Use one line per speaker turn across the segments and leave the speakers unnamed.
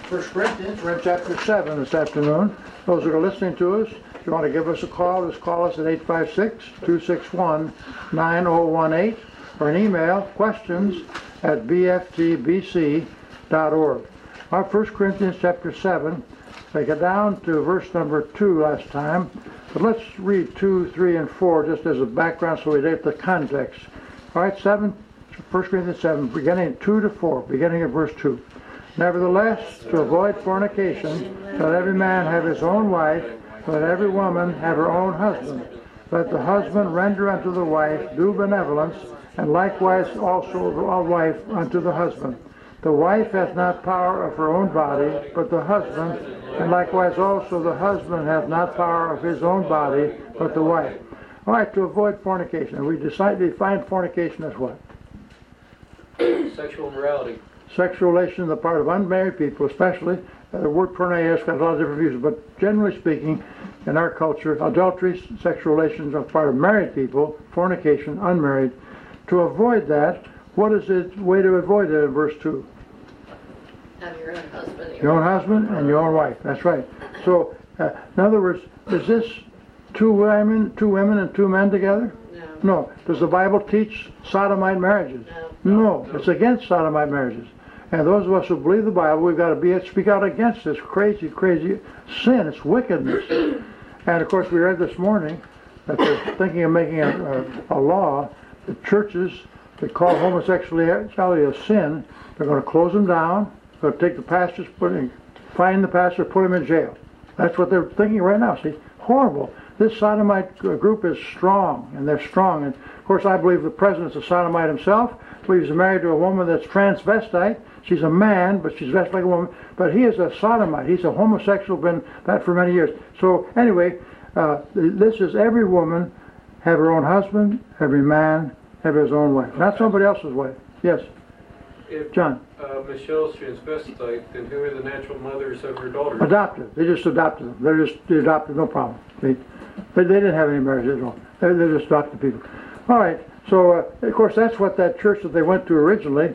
First Corinthians, we're in chapter 7 this afternoon. Those that are listening to us, if you want to give us a call, just call us at 856-261-9018 or an email, questions@bftbc.org. Our 1 Corinthians chapter 7, they get down to verse number 2 last time, but let's read 2, 3, and 4 just as a background so we get the context. All right, 1 Corinthians 7, beginning 2 to 4, beginning of verse 2. Nevertheless, to avoid fornication, let every man have his own wife, let every woman have her own husband. Let the husband render unto the wife due benevolence, and likewise also the wife unto the husband. The wife hath not power of her own body, but the husband, and likewise also the husband hath not power of his own body, but the wife. All right, to avoid fornication. And we define fornication as what?
Sexual immorality.
Sexual relation on the part of unmarried people, especially. The word porneia has got a lot of different views, but generally speaking, in our culture, adultery, sexual relations on the part of married people, fornication, unmarried. To avoid that, what is the way to avoid it in verse 2?
Have your own husband.
Your own husband and your own wife. That's right. So, in other words, is this two women and two men together? No. Does the Bible teach sodomite marriages? No. It's against sodomite marriages. And those of us who believe the Bible, we've got to speak out against this crazy, crazy sin. It's wickedness. And of course, we read this morning that they're thinking of making a law that churches that call homosexuality a sin, they're going to close them down. They're going to take the pastors, find the pastor, put him in jail. That's what they're thinking right now. See, horrible. This sodomite group is strong, and they're strong. And of course, I believe the president's a sodomite himself. I believe he's married to a woman that's transvestite. She's a man, but she's dressed like a woman. But he is a sodomite. He's a homosexual, been that for many years. So anyway, this is every woman have her own husband, every man have his own wife. Not somebody else's wife. Yes.
If
John.
Michelle's transvestite, then who are the natural mothers of her daughters?
Adopted. They just adopted them. They adopted, no problem. They didn't have any marriage at all. They're just adopted people. All right. So, of course, that's what that church that they went to originally,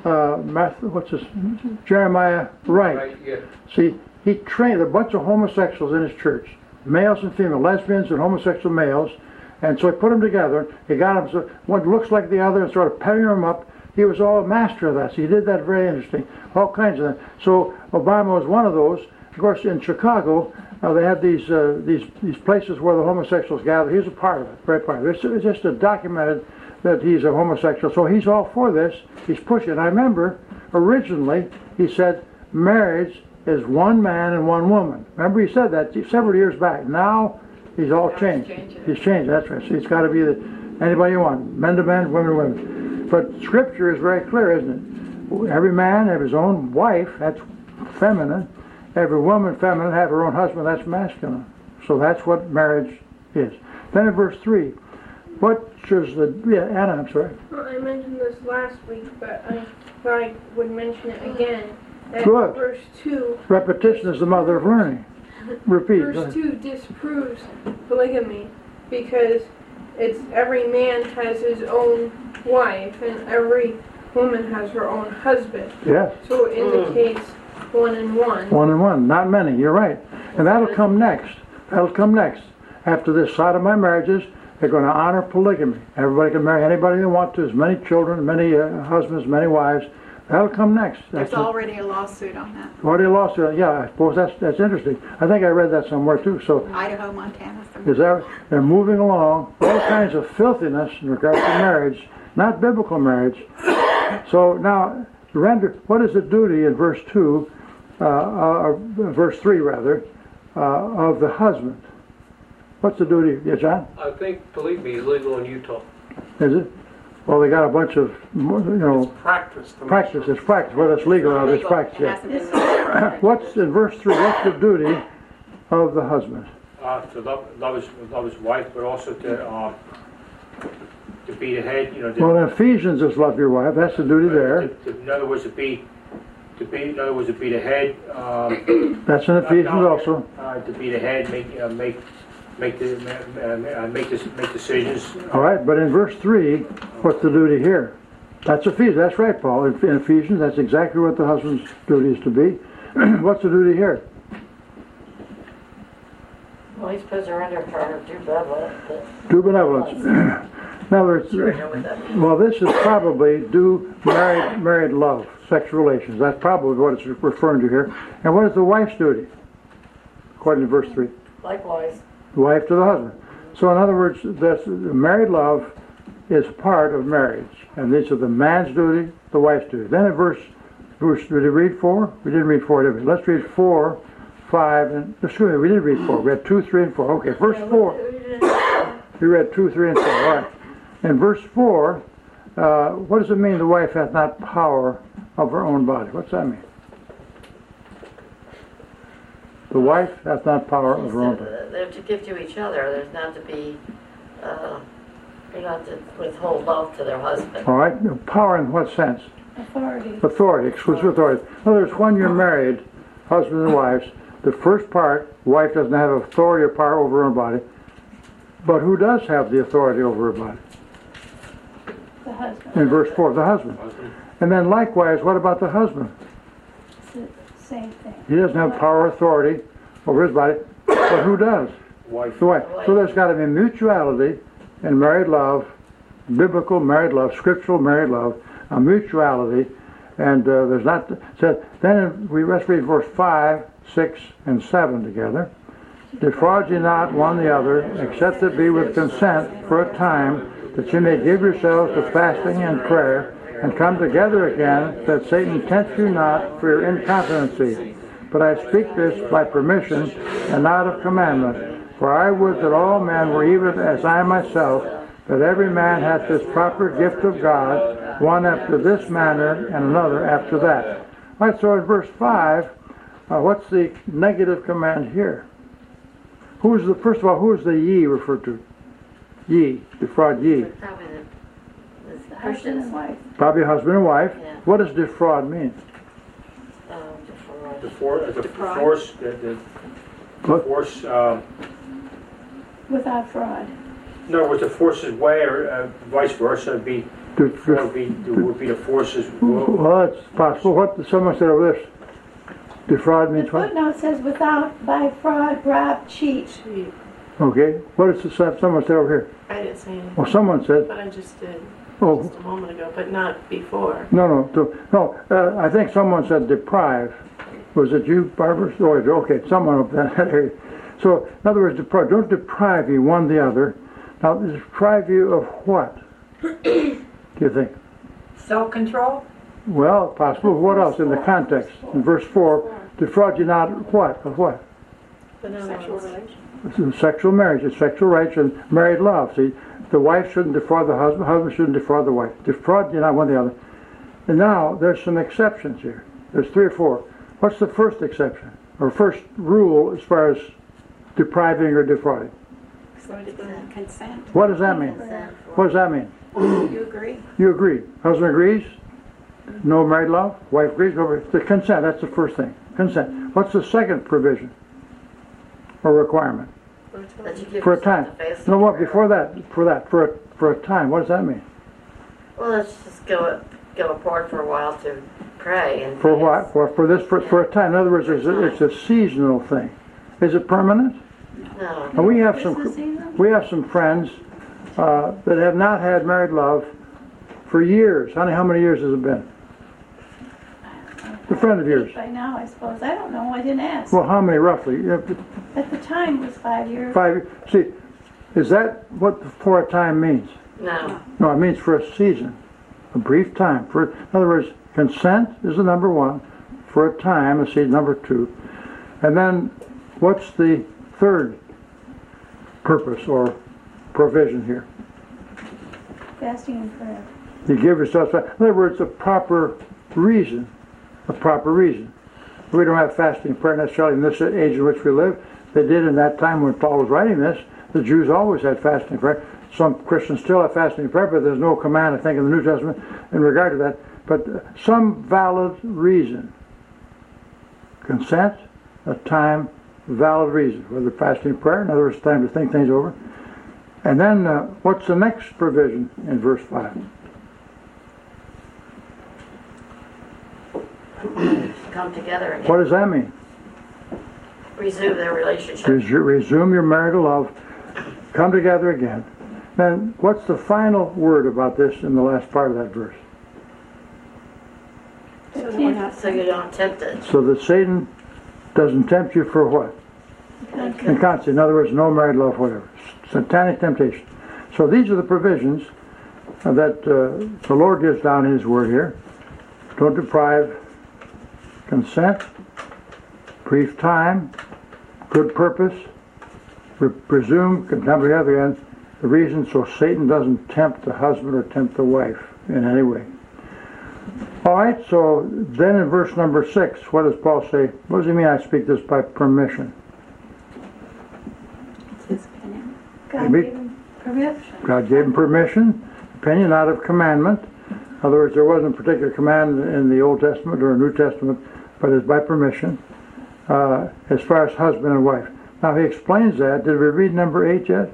Jeremiah Wright.
Right, yeah.
See, he trained a bunch of homosexuals in his church, males and females, lesbians and homosexual males, and so he put them together. He got them, so one looks like the other, and started pairing them up. He was all a master of that. So he did that very interesting, all kinds of things. So Obama was one of those. Of course, in Chicago, they had these places where the homosexuals gathered. He was a part of it, very part of it. It's just documented that he's a homosexual. So he's all for this. He's pushing. I remember originally he said marriage is one man and one woman. Remember he said that several years back. Now he's all changed. He's changed. That's right. So it's got to be anybody you want, men to men, women to women. But Scripture is very clear, isn't it? Every man have his own wife. That's feminine. Every woman, feminine, have her own husband. That's masculine. So that's what marriage is. Then in verse 3, what shows Anna, I'm sorry.
Well, I mentioned this last week, but I thought I would mention it again.
Good.
Verse 2.
Repetition is the mother of learning. Repeat.
Verse 2 disproves polygamy because it's every man has his own wife and every woman has her own husband.
Yes.
So it indicates one and one.
One and one, not many. You're right. And that'll come next. That'll come next. After this sodomite marriages, they're going to honor polygamy. Everybody can marry anybody they want to, as many children, many husbands, many wives. That'll come next.
There's already a lawsuit on that.
Already a lawsuit. Yeah, I suppose that's interesting. I think I read that somewhere too. So
Idaho, Montana.
They're moving along. All kinds of filthiness in regards to marriage, not biblical marriage. So now, what is the duty in verse 2, verse 3 rather, of the husband? What's the duty? Yeah, John?
I think polygamy is legal in Utah.
Is it? Well, they got a bunch of,
It's practice.
It's practice. Whether it's legal or it's practice. Yeah. What's in verse 3? What's the duty of the husband?
To love his wife, but also to be the head.
Well, in Ephesians is love your wife. That's the duty there.
In other words, to be the head.
That's in Ephesians also.
To be the head, make decisions.
All right, but in verse 3, what's the duty here? That's Ephesians. That's right, Paul. In Ephesians, that's exactly what the husband's duty is to be. What's the duty here?
Well, he's supposed to render for her due benevolence.
Do benevolence. In other words,
Sure, I know what that means.
well, this is probably do married love, sexual relations. That's probably what it's referring to here. And what is the wife's duty? According to verse 3.
Likewise.
The wife to the husband. So in other words, this married love is part of marriage. And these are the man's duty, the wife's duty. Then in verse did we read 4? We didn't read 4, did we? Let's read 4, 5, and excuse me, we did read 4. We had 2, 3, and 4. Okay, verse 4. We read 2, 3, and 4. All right. In verse 4, what does it mean the wife hath not power of her own body? What's that mean? The wife hath not power of her own body.
They're to give to each other. There's not to be, they're not to withhold love to their husband.
All right. Power in what sense?
Authority.
Authority, exclusive authority. In other words, when you're married, husband and wives, the first part, wife doesn't have authority or power over her own body. But who does have the authority over her body?
The husband.
In verse 4, the husband. And then likewise, what about the husband?
It's the same thing.
He doesn't have power or authority over his body. But who does?
Wife.
The wife. So there's got to be mutuality in married love, biblical married love, scriptural married love, a mutuality. And there's not, so then let's read verse 5, 6, and 7 together. Defraud ye not one the other, except it be with consent for a time, that you may give yourselves to fasting and prayer, and come together again, that Satan tempt you not for your incontinency. But I speak this by permission, and not of commandment. For I would that all men were even as I myself, that every man hath this proper gift of God, one after this manner, and another after that. All right, so in verse 5, what's the negative command here? First of all, who is the ye referred to? Ye, defraud ye.
Probably the
Husband
Christians.
and wife.
Probably husband and wife.
Yeah.
What does defraud mean?
The force, the
What?
force,
Without fraud.
in other words, the force's way, or vice versa, would be the force's will.
Well, that's possible. What someone said over this? Defraud
The
means what?
footnote says without, by fraud, rob, cheat.
Okay. What does someone say over here?
I didn't say anything,
Well, someone said.
but I just did
Oh,
just a moment ago, but not before.
no. I think someone said deprive. Was it you, Barbara? Oh, okay, someone up that area. So, in other words, deprive. Don't deprive you one the other. Now, deprive you of what? Do you think?
Self-control?
Well, possible. What else in the context? In verse 4, defraud you not what? Of what?
Sexual relations.
This is sexual marriage. It's sexual rights and married love. See, the wife shouldn't defraud the husband. Husband shouldn't defraud the wife. Defraud you not one the other. And now, there's some exceptions here. There's 3 or 4. What's the first exception? Or first rule as far as depriving or defrauding?
Consent.
What does that mean? What does that mean?
You agree?
You agree. Husband agrees. No married love. Wife agrees. The consent. That's the first thing. Consent. What's the second provision or requirement?
That you give
For a
yourself
time.
to fasting
No, what
prayer.
before that? For a time. What does that mean?
Well, let's just go apart for a while to pray and
For
fast.
what? For a time. In other words, it's a seasonal thing. Is it permanent?
No.
And we have
Christmas
some
season?
friends that have not had married love for years. Honey, how many years has it been? A friend of yours.
By now, I suppose. I don't know. I didn't ask.
Well, how many roughly?
At the time, it was 5 years.
5. See, is that what for a time means?
No.
No, it means for a season, a brief time. In other words, consent is the number 1. For a time, a season number 2. And then, what's the third purpose or provision here?
Fasting and prayer.
You give yourself, in other words, a proper reason. A proper reason. We don't have fasting and prayer necessarily in this age in which we live. They did in that time when Paul was writing this. The Jews always had fasting and prayer. Some Christians still have fasting and prayer, but there's no command, I think, in the New Testament in regard to that. But some valid reason. Consent, a time, valid reason. Whether fasting and prayer, in other words, time to think things over. And then, what's the next provision in verse 5?
come together again.
What does that mean?
Resume their relationship.
Resume your marital love. Come together again. Then what's the final word about this in the last part of that verse?
So you don't tempt it.
So that Satan doesn't tempt you for what? Incontinence. In other words, no married love, whatever. Satanic temptation. So these are the provisions that the Lord gives down in His Word here. Don't deprive consent, brief time, good purpose, presume, come together again. The reason so Satan doesn't tempt the husband or tempt the wife in any way. All right, so then in verse number 6, what does Paul say? What does he mean I speak this by permission?
God gave him permission.
God gave him permission, opinion, not of commandment. In other words, there wasn't a particular command in the Old Testament or New Testament, but it's by permission, as far as husband and wife. Now he explains that. Did we read number 8 yet?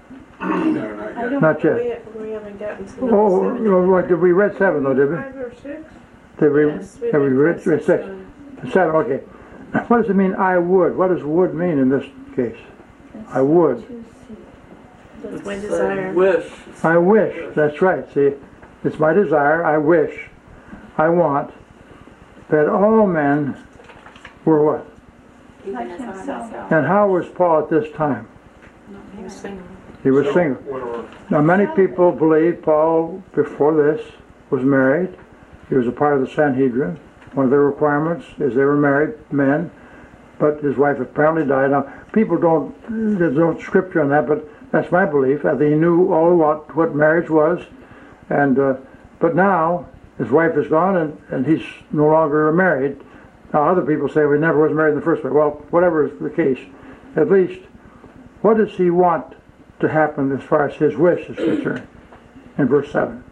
Not yet.
We haven't gotten to
What, did we read 7 though, did we?
5 or 6?
Did we,
Yes, we
have we
read
read 6? 7, okay. What does it mean, I would? What does would mean in this case? I would.
That's my desire.
Wish.
I wish, that's right, see, it's my desire, I wish, I want, that all men were what?
Like himself.
And how was Paul at this time?
He was single.
He was single. Now many people believe Paul, before this, was married. He was a part of the Sanhedrin. One of their requirements is they were married men, but his wife apparently died. Now, people there's no scripture on that, but that's my belief. I think he knew all what marriage was, and but now his wife is gone and he's no longer married. Now, other people say he never was married in the first place. Well, whatever is the case, at least, what does he want to happen as far as his wish is concerned? In verse 7.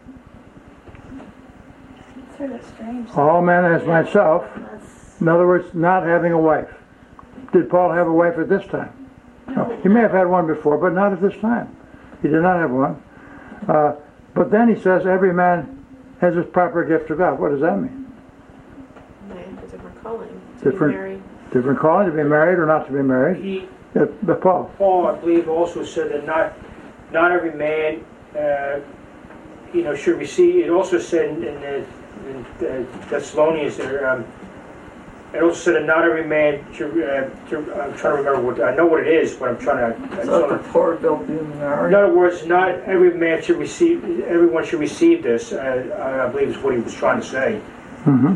It's sort of strange.
All men as myself. In other words, not having a wife. Did Paul have a wife at this time? No. He may have had one before, but not at this time. He did not have one. But then he says every man has his proper gift of God. What does that mean?
They have a different calling. To
Different-
be married.
Different calling, to be married or not to be married? But Paul.
Paul, I believe, also said that not every man, should receive. It also said in Thessalonians there. It also said that not every man should. I'm trying to remember what I know what it is, but I'm trying to. In other words, not every man should receive. Everyone should receive this. I believe is what he was trying to say.
Mm-hmm.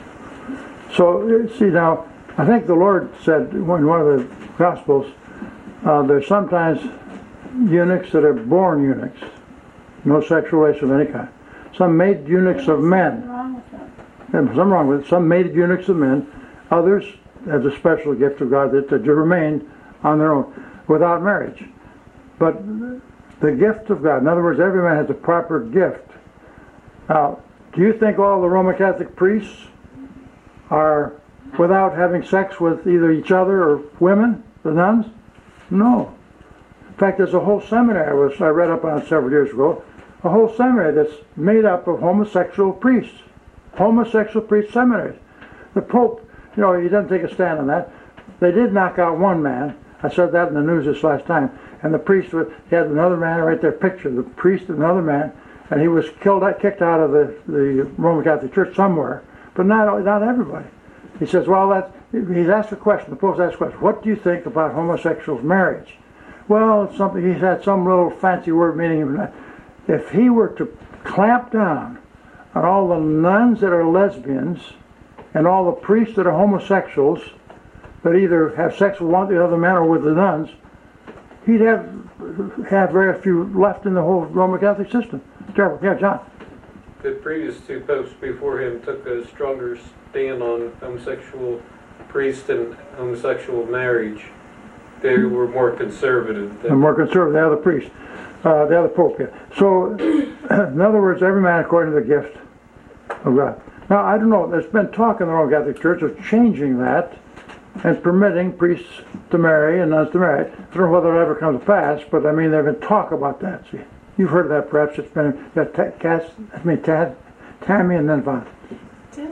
So see now, I think the Lord said in one of the Gospels, there's sometimes eunuchs that are born eunuchs, no sexual relation of any kind. Some made eunuchs of men.
Something wrong with that.
And something wrong with it. Some made eunuchs of men. Others have the special gift of God that remain on their own without marriage. But the gift of God, in other words, every man has a proper gift. Now, do you think all the Roman Catholic priests are without having sex with either each other or women, the nuns? No. In fact, there's a whole seminary I read up on several years ago, a whole seminary that's made up of homosexual priests. Homosexual priest seminaries. The Pope, he doesn't take a stand on that. They did knock out one man. I said that in the news this last time. And the priest he had another man right there, picture the priest and another man, and he was kicked out of the Roman Catholic Church somewhere. But not everybody. He says, well, he's asked a question. The Pope's asked a question. What do you think about homosexuals' marriage? Well, it's something. He's had some little fancy word meaning. If he were to clamp down on all the nuns that are lesbians and all the priests that are homosexuals that either have sex with one of the other men or with the nuns, he'd have very few left in the whole Roman Catholic system. Terrible. Yeah, John.
The previous two popes before him took a stronger stand on homosexual priest and homosexual marriage. They were more conservative.
And more conservative, the other priest, the other pope. Yeah. So, in other words, every man according to the gift of God. Now, I don't know, there's been talk in the Roman Catholic Church of changing that and permitting priests to marry and nuns to marry. I don't know whether it ever comes to pass, but I mean, there's been talk about that. See, you've heard of that perhaps. It's been Tammy and then Von.
Didn't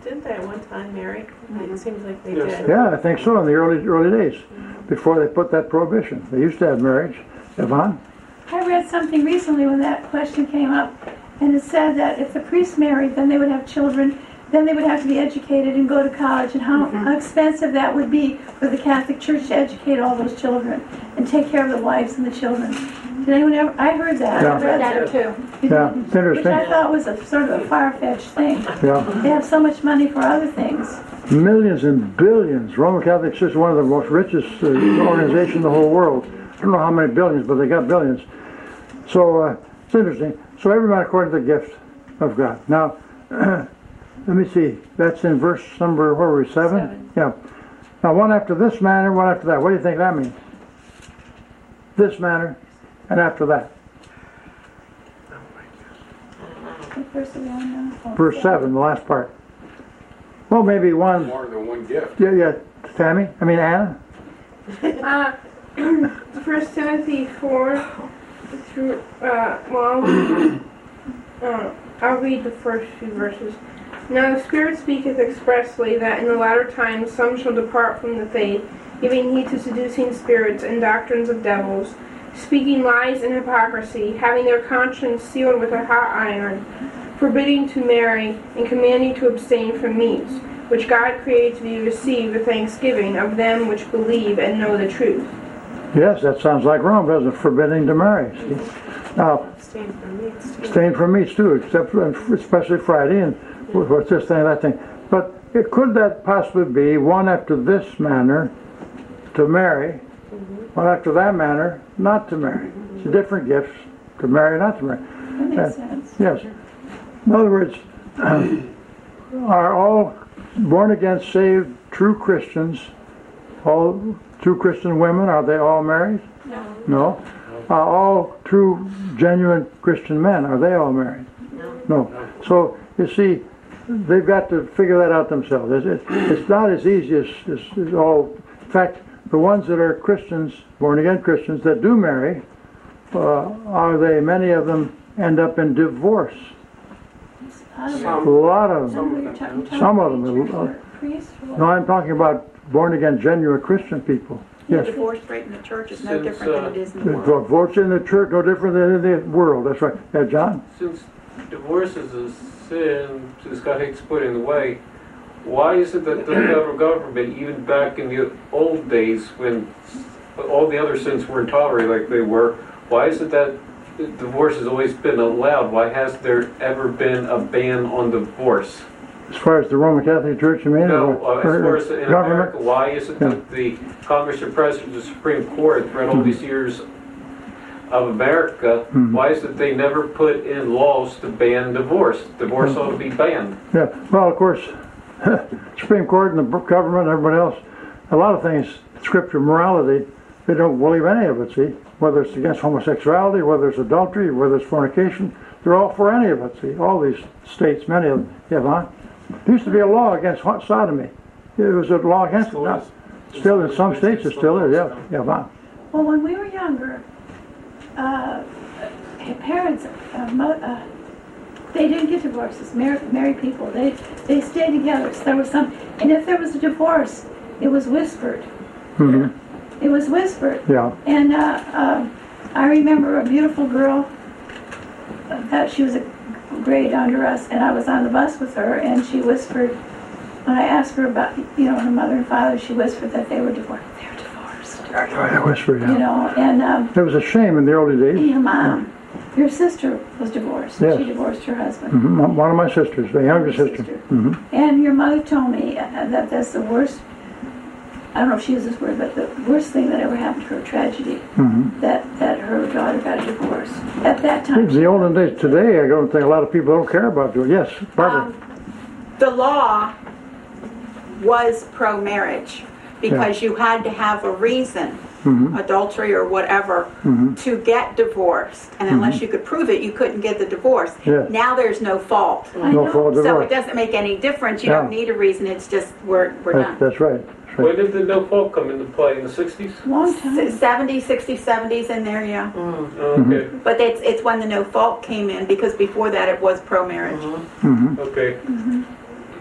Didn't they at one time marry? It seems like they
Yes.
did.
Yeah, I think so, in the early days, before they put that prohibition. They used to have marriage. Yvonne?
I read something recently when that question came up, and it said that if the priest married, then they would have children, then they would have to be educated and go to college, and how expensive that would be for the Catholic Church to educate all those children and take care of the wives and the children. Did anyone ever? I heard that.
Yeah.
I read that too.
Yeah, it's
Which I
interesting.
thought was a sort of a far-fetched thing.
Yeah.
They have so much money for other things.
Millions and billions. Roman Catholic Church is one of the most richest organizations in the whole world. I don't know how many billions, but they got billions. So it's interesting. So everyone according to the gift of God. Now, let me see. That's in verse number, where were we, 7? Yeah. Now, one after this manner, one after that. What do you think that means? This manner, and after that.
What verse are we on now?
Verse 7, the last part. Well, maybe one.
More than one gift.
Yeah, Tammy? I mean, Anna?
1 Timothy 4 through, I'll read the first few verses. Now the Spirit speaketh expressly that in the latter times some shall depart from the faith, giving heed to seducing spirits and doctrines of devils, speaking lies and hypocrisy, having their conscience sealed with a hot iron, forbidding to marry, and commanding to abstain from meats, which God created to be received with thanksgiving of them which believe and know the truth.
Yes, that sounds like Rome, doesn't it? Forbidding to marry. See? Now,
Abstain from meats too.
abstain from meats too, except especially Friday and what's this thing, that thing. But could that possibly be one after this manner to marry, one after that manner not to marry? It's different gifts to marry, not to marry.
That makes sense.
Yes. In other words, are all born again, saved, true Christians, all true Christian women, are they all married? No. Are all true, genuine Christian men, are they all married? No. So, you see, they've got to figure that out themselves. It's not as easy as all. In fact, the ones that are Christians, born again Christians, that do marry, many of them end up in divorce. A lot of them. Some of them. No, I'm talking about born again, genuine Christian people. Yes.
Divorce rate in the church is no
Since,
different than it is in the world.
Divorce in the church, no different than in the world. That's right. Yeah, John?
Since divorce is a sin, since God hates putting in the way, why is it that the federal government, even back in the old days when all the other sins weren't tolerated like they were, why is it that divorce has always been allowed? Why has there ever been a ban on divorce?
As far as the Roman Catholic Church, you mean?
No, as far as in
government?
America, why is it that the Congress and President, the Supreme Court, throughout all these years of America, why is it they never put in laws to ban divorce? Divorce ought to be banned.
Yeah, well, of course, Supreme Court and the government and everybody else, a lot of things, scripture, morality, they don't believe any of it, see? Whether it's against homosexuality, whether it's adultery, whether it's fornication, they're all for any of it, see? All these states, many of them. Yeah, Vaughn? There used to be a law against sodomy. There was a law against it. Now, still in some states it still is, yeah. Yeah, Vaughn?
Well, when we were younger, parents, they didn't get divorces. Married people, they stayed together. So there was some, and if there was a divorce, it was whispered.
Mm-hmm.
It was whispered.
Yeah.
And I remember a beautiful girl that she was a grade under us, and I was on the bus with her, and she whispered, when I asked her about, her mother and father, she whispered that they were divorced. They're divorced.
I whispered, yeah.
And
it was a shame in the early days.
your mom, your sister was divorced.
Yes.
She divorced her husband.
Mm-hmm. One of my sisters, the younger sister. Mm-hmm.
And your mother told me that that's the worst, I don't know if she used this word, but the worst thing that ever happened to her, tragedy, that her daughter got a divorce. At that time.
In the olden days, today, I don't think a lot of people don't care about it. Yes, Barbara.
The law was pro-marriage because you had to have a reason, adultery or whatever, to get divorced. And unless you could prove it, you couldn't get the divorce.
Yes.
Now there's no fault.
No fault divorce.
So it doesn't make any difference. You don't need a reason. It's just we're done.
That's right.
When did the no fault come into play? In the 60s?
Long time.
70s, 60s, 70s in there, yeah.
Oh, okay.
But it's when the no fault came in, because before that it was pro-marriage.
Okay.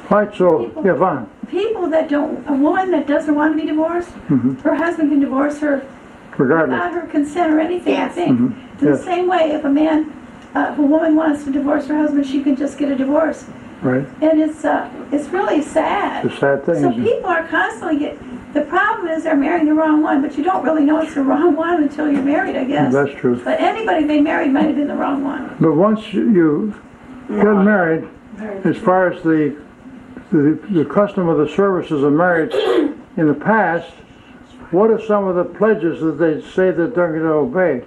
Right, so, yeah, Vaughn.
People that don't, a woman that doesn't want to be divorced, her husband can divorce her
Regardless.
without her consent or anything,
Yes.
I think. In the
Yes.
same way, if if a woman wants to divorce her husband, she can just get a divorce.
Right.
And it's really sad.
It's a sad thing,
So
isn't it?
people are constantly the problem is they're marrying the wrong one, but you don't really know it's the wrong one until you're married, I guess.
That's true.
But anybody they married might have been the wrong one.
But once you get married, as far as the custom of the services of marriage in the past, what are some of the pledges that they say that they're going to obey?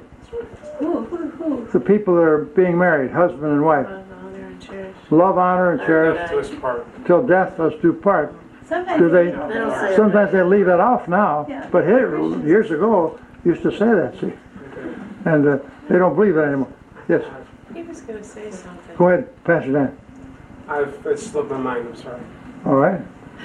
Who?
The people that are being married, husband and wife.
Love, honor, and cherish.
Love, honor, and cherish
To us part.
till death us do part.
Sometimes
Do they?
They'll say
Sometimes they leave that off now,
Yeah.
but years ago used to say that. See, and they don't believe that anymore. Yes,
He was going to say something.
go ahead, Pastor Dan.
It slipped my mind, I'm sorry.
All right.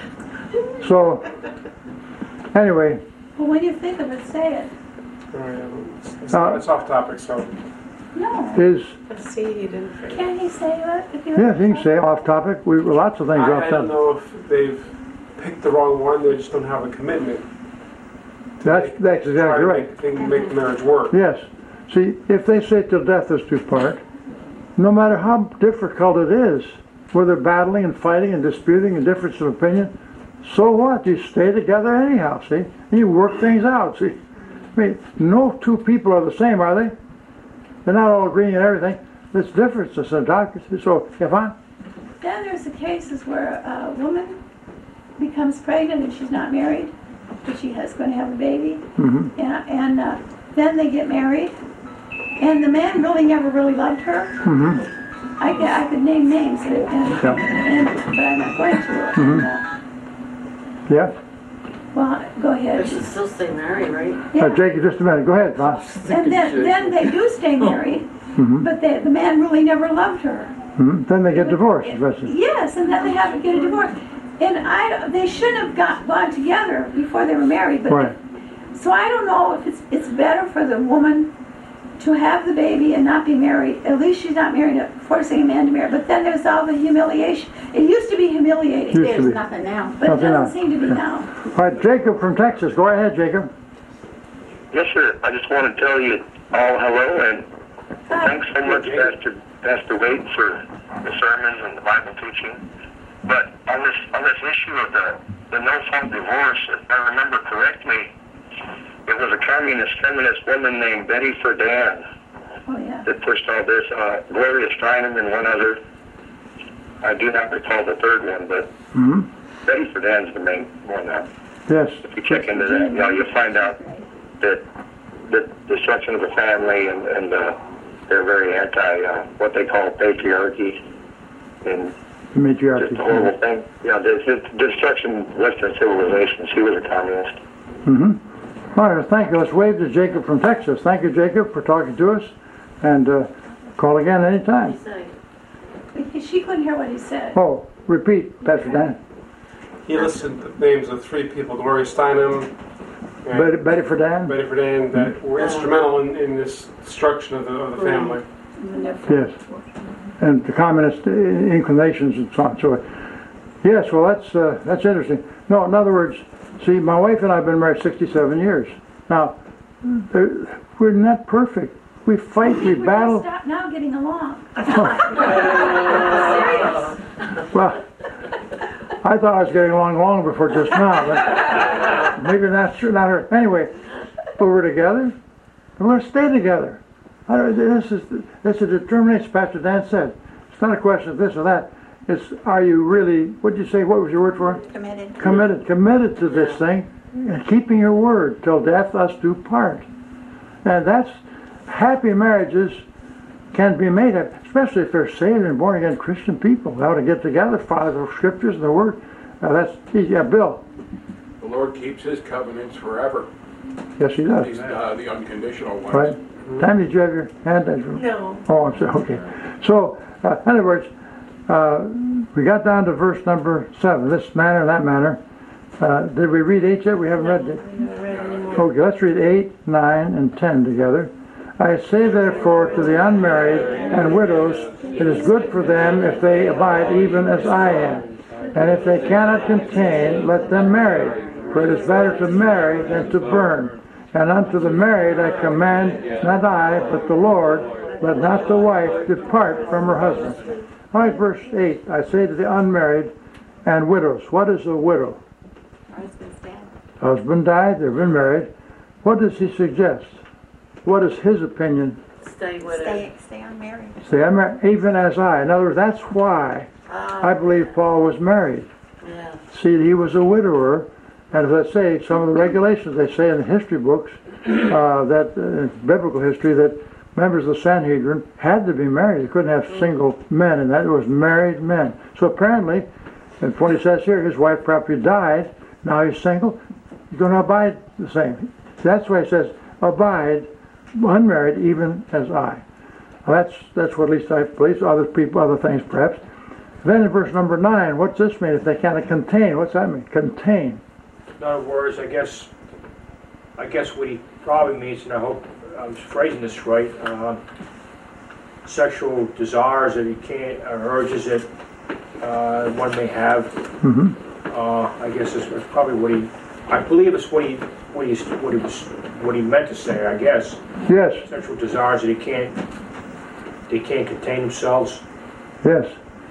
So, anyway,
Well, when you think of it, say it.
All right, it's off topic, so.
No.
is
Let's see, he didn't forget.
Can he say what? If you
yes, you can say off topic. We lots of things off
I don't
topic.
know if they've picked the wrong one, they just don't have a commitment.
That's exactly right.
They can make the marriage work.
Yes. See, if they say till death us do part, no matter how difficult it is, whether battling and fighting and disputing and difference of opinion, so what? You stay together anyhow, see? And you work things out, see? I mean, no two people are the same, are they? They're not all agreeing on everything. There's differences in democracy. So, Yvonne?
Then there's the cases where a woman becomes pregnant and she's not married, but she is going to have a baby, and then they get married, and the man really never really loved her. I could name names, but I'm not going to.
Yeah?
Well, go
They
ahead.
should still stay married, right?
Yeah.
Jake, just a minute. Go ahead, Yvonne.
And then they do stay married, but the man really never loved her.
Then they get divorced.
Yes, and then they have to get a divorce. And they shouldn't have gone together before they were married. But
Right.
so I don't know if it's better for the woman to have the baby and not be married. At least she's not married, forcing a man to marry. But then there's all the humiliation. It used to be humiliating,
Used to
There's
be.
nothing now.
but it
Nothing
doesn't
else.
seem to be now.
All right, Jacob from Texas. Go ahead, Jacob.
Yes, sir. I just want to tell you all hello and thanks so much, Pastor Wade, for the sermons and the Bible teaching. But on this issue of the no-fault divorce, if I remember correctly, it was a communist feminist woman named Betty Friedan
Oh yeah.
that pushed all this. Gloria Steinem and one other. I do not recall the third one, but Betty Friedan's the main one.
Yes.
If you check into that, you'll find out that the destruction of the family and they're very anti what they call patriarchy and
The matriarchy.
just a horrible thing. The destruction of Western civilization. She was a communist.
All right, thank you. Let's wave to Jacob from Texas. Thank you, Jacob, for talking to us. And call again anytime.
She couldn't hear what he said.
Oh, repeat, Pastor Dan.
He listed the names of three people, Gloria Steinem, and
Betty Friedan?
Betty Friedan, that were instrumental in this destruction of the family.
Yes. And the communist inclinations and so on. So, yes, well, that's interesting. No, in other words, see, my wife and I have been married 67 years. Now, we're not perfect. We fight, we
We're
battle.
gonna stop now getting along. Serious.
Well, I thought I was getting along long before just now, but maybe that's true, not her. Anyway, but we're together, and we're going to stay together. This is a determination, Pastor Dan said. It's not a question of this or that. It's, are you really, what did you say, what was your word for it?
Committed.
Committed to this thing, and keeping your word, till death us do part. And that's, happy marriages can be made, especially if they're saved and born again Christian people. They ought to get together, follow the scriptures and the word. That's easy. Yeah, Bill.
The Lord keeps his covenants forever.
Yes, he does.
These the unconditional ones.
Right. Tam, did you have your hand?
No.
Oh, I'm sorry. Okay. So, in other words, we got down to verse number 7. This manner, that manner. Did we read 8 yet? We haven't read it. Okay, let's read 8, 9, and 10 together. I say therefore to the unmarried and widows, it is good for them if they abide even as I am. And if they cannot contain, let them marry. For it is better to marry than to burn. And unto the married I command, not I, but the Lord, let not the wife depart from her husband. All right, verse 8, I say to the unmarried and widows. What is a widow?
Husband's dead.
Husband died, they've been married. What does he suggest? What is his opinion?
Stay with her.
Stay unmarried.
Stay unmarried, even as I. In other words, that's why I believe Paul was married.
Yeah.
See, he was a widower, and as I say, some of the regulations they say in the history books, that biblical history, that members of the Sanhedrin had to be married. They couldn't have single men, and that it was married men. So apparently, and when he says here, his wife probably died, now he's single, he's going to abide the same. That's why he says, abide, unmarried, even as I. Well, that's what at least I believe. Other people, other things perhaps. Then in verse number 9, what's this mean? If they cannot contain, what's that mean? Contain.
In other words, I guess what he probably means, and I hope I'm phrasing this right, sexual desires that he can't, or urges that one may have.
Mm-hmm.
I guess it's probably what he. I believe it's what he meant to say. I guess.
Yes.
Sexual desires that they can't contain themselves.
Yes.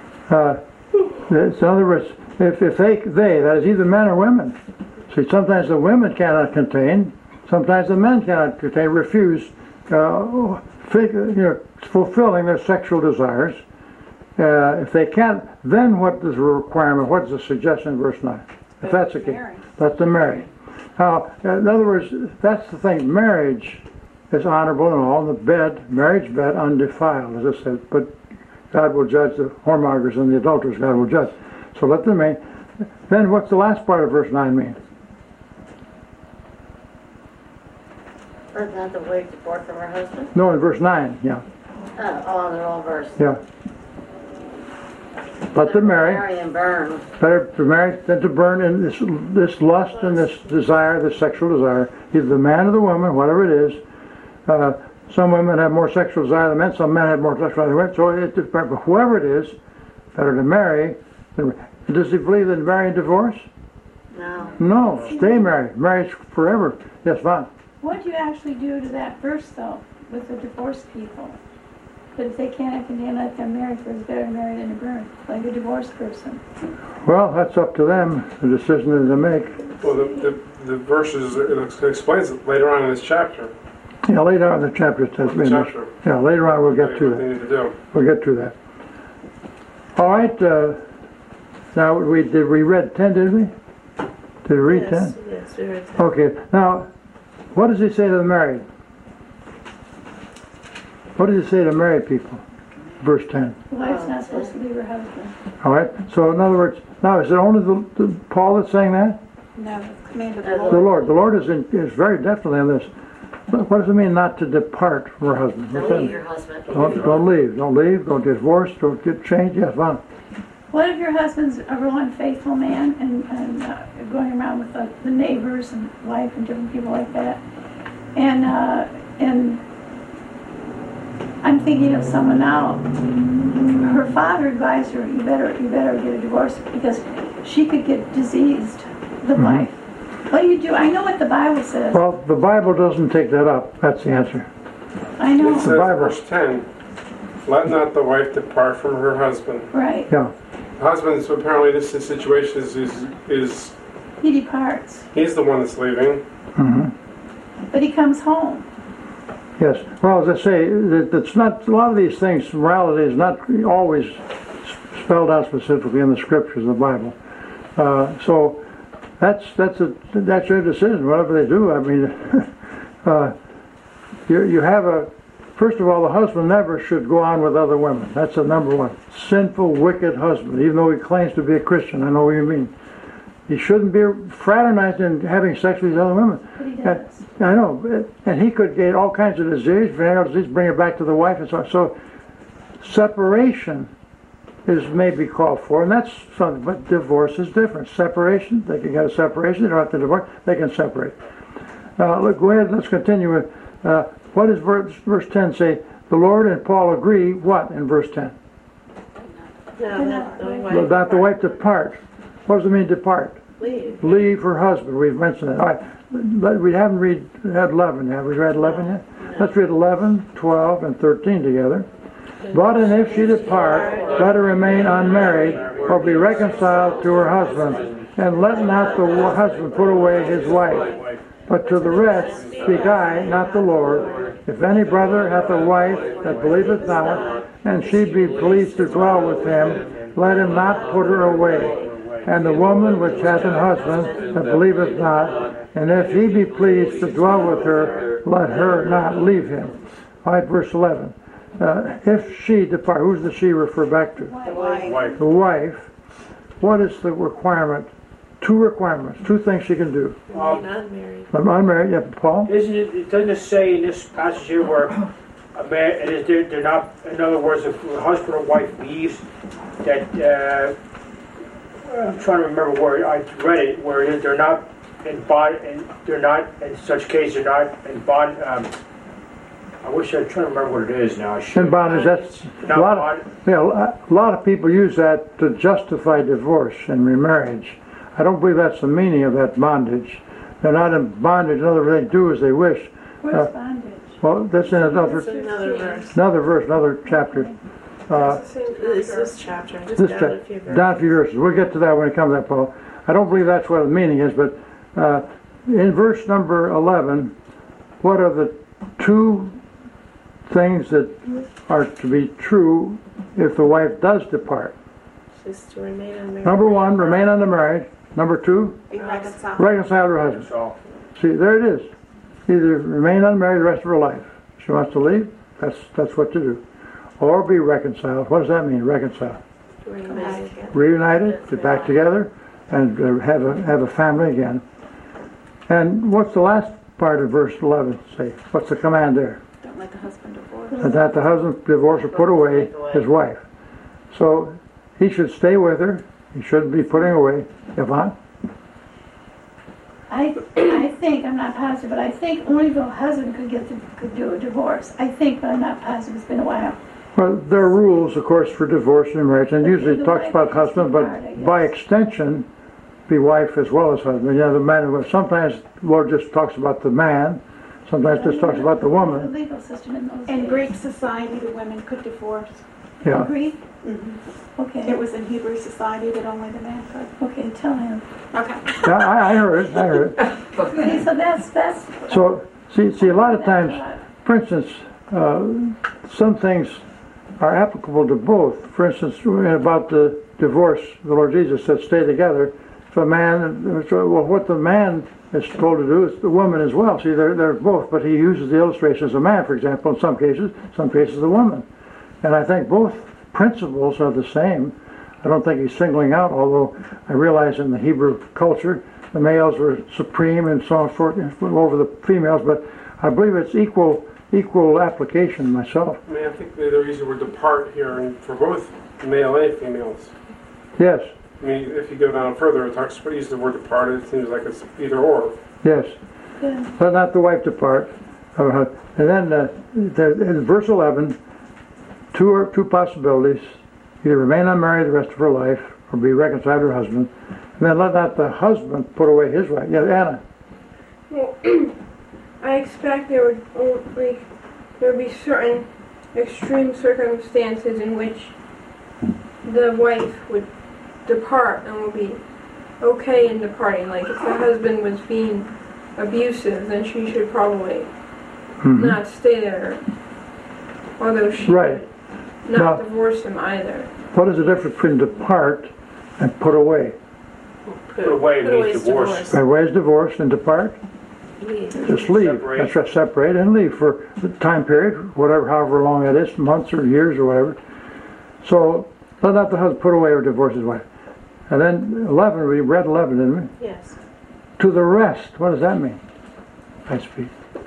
In other words, if they, that is either men or women. See, sometimes the women cannot contain, sometimes the men cannot contain, refuse fulfilling their sexual desires. If they can't, then what is the requirement? What is the suggestion in verse 9? If that's the case, that's the marriage. Now, in other words, that's the thing. Marriage is honorable and all. The bed, marriage bed, undefiled, as I said. But God will judge the whoremongers and the adulterers. God will judge. So let them remain. Then what's the last part of verse 9 mean?
Let not the wife depart from her husband?
No, in verse 9, yeah.
Oh, they're all verse.
Yeah. Let them marry.
Marry and burn.
Better to marry than to burn in this lust and this desire, this sexual desire. Either the man or the woman, whatever it is. Some women have more sexual desire than men. Some men have more sexual desire than women. So it depends. But whoever it is, better to marry. Does he believe in marry and divorce?
No.
No. Stay married. Marriage forever. Yes, fine.
What do you actually do to that verse, though, with the divorced people? But if they can't contain, let them marry, for it's better to marry than to burn, like a divorced person.
Well, that's up to them, the decision that they make.
Well, the verses, it explains it later on in this chapter.
Yeah, later on in the chapter it says. Yeah, later on we'll get to that. We'll get to that. All right. Now we read 10, did we? Did we read 10?
Yes, we read 10.
Okay. Now, what does he say to the married? What does he say to married people? Verse 10.
The wife's not supposed to leave her husband.
All right. So in other words, now is it only the Paul that's saying that?
No, the command of the Lord.
The Lord. The Lord is very definitely on this. But what does it mean not to depart from her husband?
Don't leave your husband.
Don't leave. Don't leave. Don't get divorced. Don't get changed. Yes, fine.
What if your husband's a real unfaithful man and going around with the neighbors and wife and different people like that? And I'm thinking of someone now. Her father advised her, you better get a divorce because she could get diseased, the wife. What do you do? I know what the Bible says.
Well, the Bible doesn't take that up. That's the answer.
I know.
It says, verse 10, let not the wife depart from her husband.
Right.
Yeah.
The husband, so apparently this situation is
he departs.
He's the one that's leaving.
Mm-hmm.
But he comes home.
Yes. Well, as I say, it's not, a lot of these things, morality is not always spelled out specifically in the scriptures of the Bible. So that's your decision, whatever they do. I mean, you have first of all, the husband never should go on with other women. That's the number one. Sinful, wicked husband, even though he claims to be a Christian. I know what you mean. He shouldn't be fraternizing and having sex with these other women.
But he does.
I know. And he could get all kinds of disease, bring it back to the wife and so on. So separation is maybe called for, and that's something, but divorce is different. Separation, they can get a separation, they don't have to divorce, they can separate. Look, go ahead, let's continue with, what does verse 10 say? The Lord and Paul agree, what in verse 10?
No,
Not the wife depart. What does it mean depart?
Leave.
Leave her husband. We've mentioned that. All right. But we haven't read 11 yet. We read 11 yet? Let's read 11, 12, and 13 together. But and if she depart, let her remain unmarried, or be reconciled to her husband, and let not the husband put away his wife. But to the rest speak I, not the Lord. If any brother hath a wife that believeth not, and she be pleased to dwell with him, let him not put her away. And the woman which hath an husband that believeth not, and if he be pleased to dwell with her, let her not leave him. All right, verse 11. If she depart, who's the she refer back to?
The wife.
The wife. What is the requirement? Two requirements, two things she can do.
Remain unmarried.
Unmarried, yeah, Paul?
It doesn't say in this passage here where a man, they're not, in other words, if a husband or wife leaves, that, I'm trying to remember where I read it, where they're not in bond, and they're not, in such case, they're not in bond, I wish I'd try to remember what it is now.
In bondage, that's a lot of people use that to justify divorce and remarriage. I don't believe that's the meaning of that bondage. They're not in bondage, in other words, they do as they wish.
Where's bondage?
Well, that's in another
verse.
Another chapter.
It's this chapter. Just
This
down a few verses.
down a few verses. We'll get to that when it comes to that, Paul. I don't believe that's what the meaning is, but in verse number 11, what are the two things that are to be true if the wife does depart?
Just to remain unmarried.
Number one, remain unmarried. Number two,
Be reconciled.
reconcile to her husband. See, there it is. Either remain unmarried the rest of her life. She wants to leave, that's what to do. Or be reconciled. What does that mean, reconcile? Reunited, get back together, and have a family again. And what's the last part of verse 11 say? What's the command there?
Don't let the husband divorce.
That the husband divorce or put away his wife. So he should stay with her. He shouldn't be putting away. Yvonne?
I think, I'm not positive, but I think only the husband could do a divorce. I think, but I'm not positive. It's been a while.
Well, there are rules, of course, for divorce and marriage, and usually it talks about husband, but by extension, be wife as well as husband. You know, the man. Sometimes the Lord just talks about the man. Sometimes just talks about the
The
woman.
legal system in those
In
days.
Greek society, the women could divorce.
Yeah.
Greek?
Mm-hmm.
Okay.
It was in Hebrew society that only the man could.
Okay, tell him.
Okay.
Yeah, I heard it. I heard it.
Okay, so that's.
So see, a lot of times, for instance, some things are applicable to both. For instance, about the divorce, the Lord Jesus said, "Stay together." If a man, well, what the man is told to do is the woman as well. See, they're both, but he uses the illustration as a man, for example, in some cases the woman. And I think both principles are the same. I don't think he's singling out, although I realize in the Hebrew culture the males were supreme and so on forth over the females, but I believe it's equal application myself.
I mean, I think they're using the word depart here and for both male and females.
Yes.
I mean, if you go down further, it talks about using the word depart. It seems like it's either or.
Yes.
Yeah.
Let not the wife depart. And then in verse 11, two possibilities. Either remain unmarried the rest of her life or be reconciled to her husband. And then let not the husband put away his wife. Yeah, Anna.
Well, I expect there would be certain extreme circumstances in which the wife would depart and would be okay in departing. Like if the husband was being abusive, then she should probably not stay there. Although she
Right.
would not
Now,
divorce him either.
what is the difference between depart and put away?
Put away means divorce.
Put away is divorce, and depart?
Leave.
Just leave.
Separate.
That's right, separate and leave for the time period, however long it is, months or years or whatever. So let not the husband put away or divorce his wife. And then 11, we read 11, didn't we?
Yes.
To the rest, what does that mean? I speak.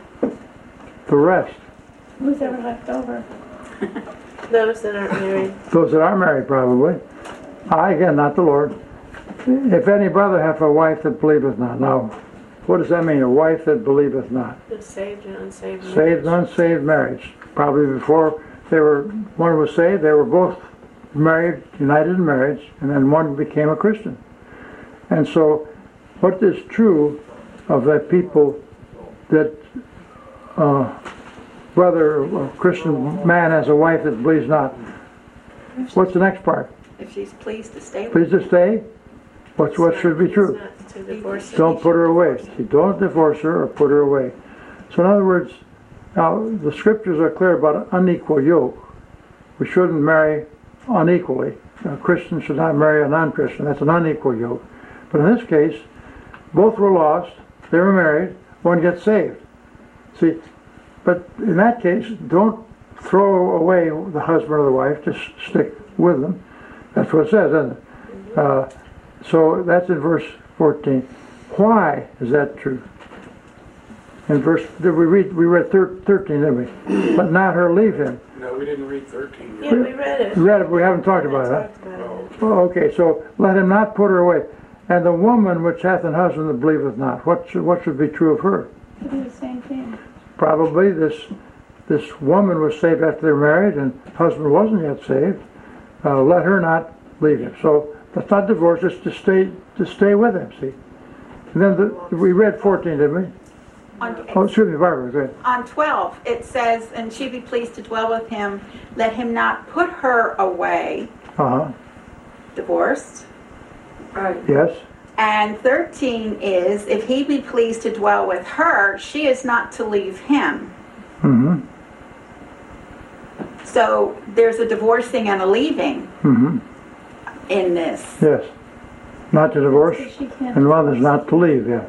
The rest.
Who's ever left over?
Those that aren't married.
Those that are married, probably. I, again, not the Lord. If any brother hath a wife that believeth not. Now, what does that mean, a wife that believeth not?
The saved and unsaved.
Saved and unsaved marriage. Probably before one was saved, they were both married, united in marriage, and then one became a Christian. And so, what is true of that people that brother or Christian man has a wife that believes not? What's the next part?
If she's pleased to stay with
Pleased to stay? What should be true? Don't put her away. See, don't divorce her or put her away. So in other words, now the scriptures are clear about an unequal yoke. We shouldn't marry unequally. A Christian should not marry a non-Christian. That's an unequal yoke. But in this case, both were lost. They were married. One gets saved. See, but in that case, don't throw away the husband or the wife. Just stick with them. That's what it says, isn't it? So that's in verse 14. Why is that true? In verse, we read 13, didn't we? But not her leave him.
No, we didn't read 13.
Yeah, we read it.
We read it, but we haven't talked about it. Oh, okay, so let him not put her away. And the woman which hath an husband that believeth not, what should be true of her?
It be the same thing.
Probably this woman was saved after they were married, and husband wasn't yet saved. Let her not leave him. So that's not divorce; it's to stay with him. See, and then we read 14, didn't we? Oh, excuse me, Barbara. Go ahead.
On 12, it says, "And she be pleased to dwell with him. Let him not put her away."
Yes.
Divorced. And 13 is, "If he be pleased to dwell with her, she is not to leave him."
Mm-hmm.
So there's a divorcing and a leaving in this.
Yes. Not to divorce, and one is not to leave. Yeah.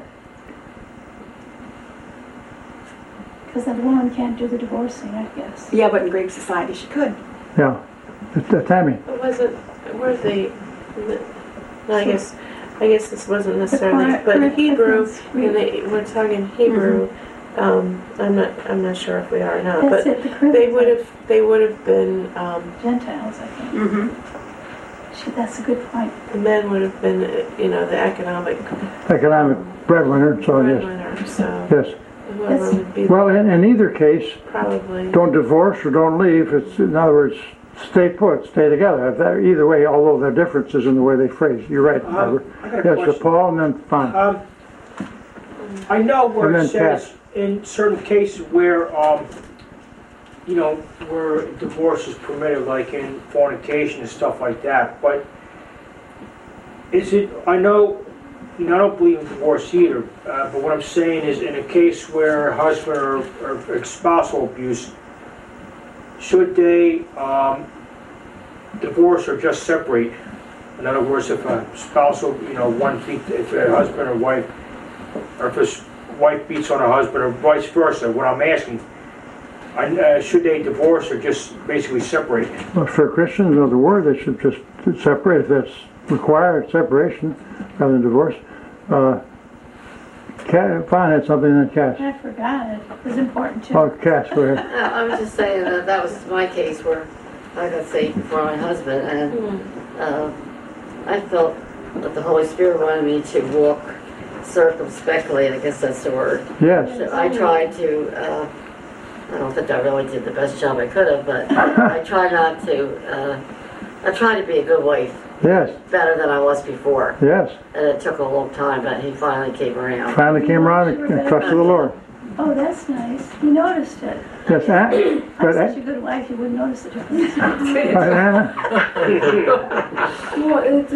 Because the woman can't do the divorcing, I guess.
Yeah, but in Greek society she could.
Yeah. Tammy.
It wasn't. Where's the? No, I guess this wasn't necessarily, but Hebrew. We're talking Hebrew. I'm not sure if we are or not, but they would have been
Gentiles, I think. That's a good point.
The men would have been, the economic
breadwinner. So yes. Well, in either case,
probably
don't divorce or don't leave. It's, in other words, stay put, stay together. Either way, although there are differences in the way they phrase. You're right, Robert. Yes, so Paul, and then fine.
I know where it says in certain cases where, where divorce is permitted, like in fornication and stuff like that. But I don't believe in divorce either. But what I'm saying is, in a case where husband or spousal abuse, should they divorce or just separate? In other words, if a spousal, if a husband or wife, or if his wife beats on her husband, or vice versa. What I'm asking, should they divorce or just basically separate?
Well, for Christians, in other words, they should just separate if that's required, separation rather than divorce. Fine had something in Cass.
I forgot it. It was important too.
Oh, Cass, go ahead.
I was just saying that was my case where I got saved before my husband, and I felt that the Holy Spirit wanted me to walk circumspectly, I guess that's the word.
Yes.
So I tried to, I don't think I really did the best job I could have, but I try to be a good wife.
Yes.
Better than I was before.
Yes.
And it took a long time, but he finally came around.
Finally came around and trusted the Lord.
Oh, that's nice. You noticed it.
Yes,
I'm such a good wife, you wouldn't notice the difference.
Well, it's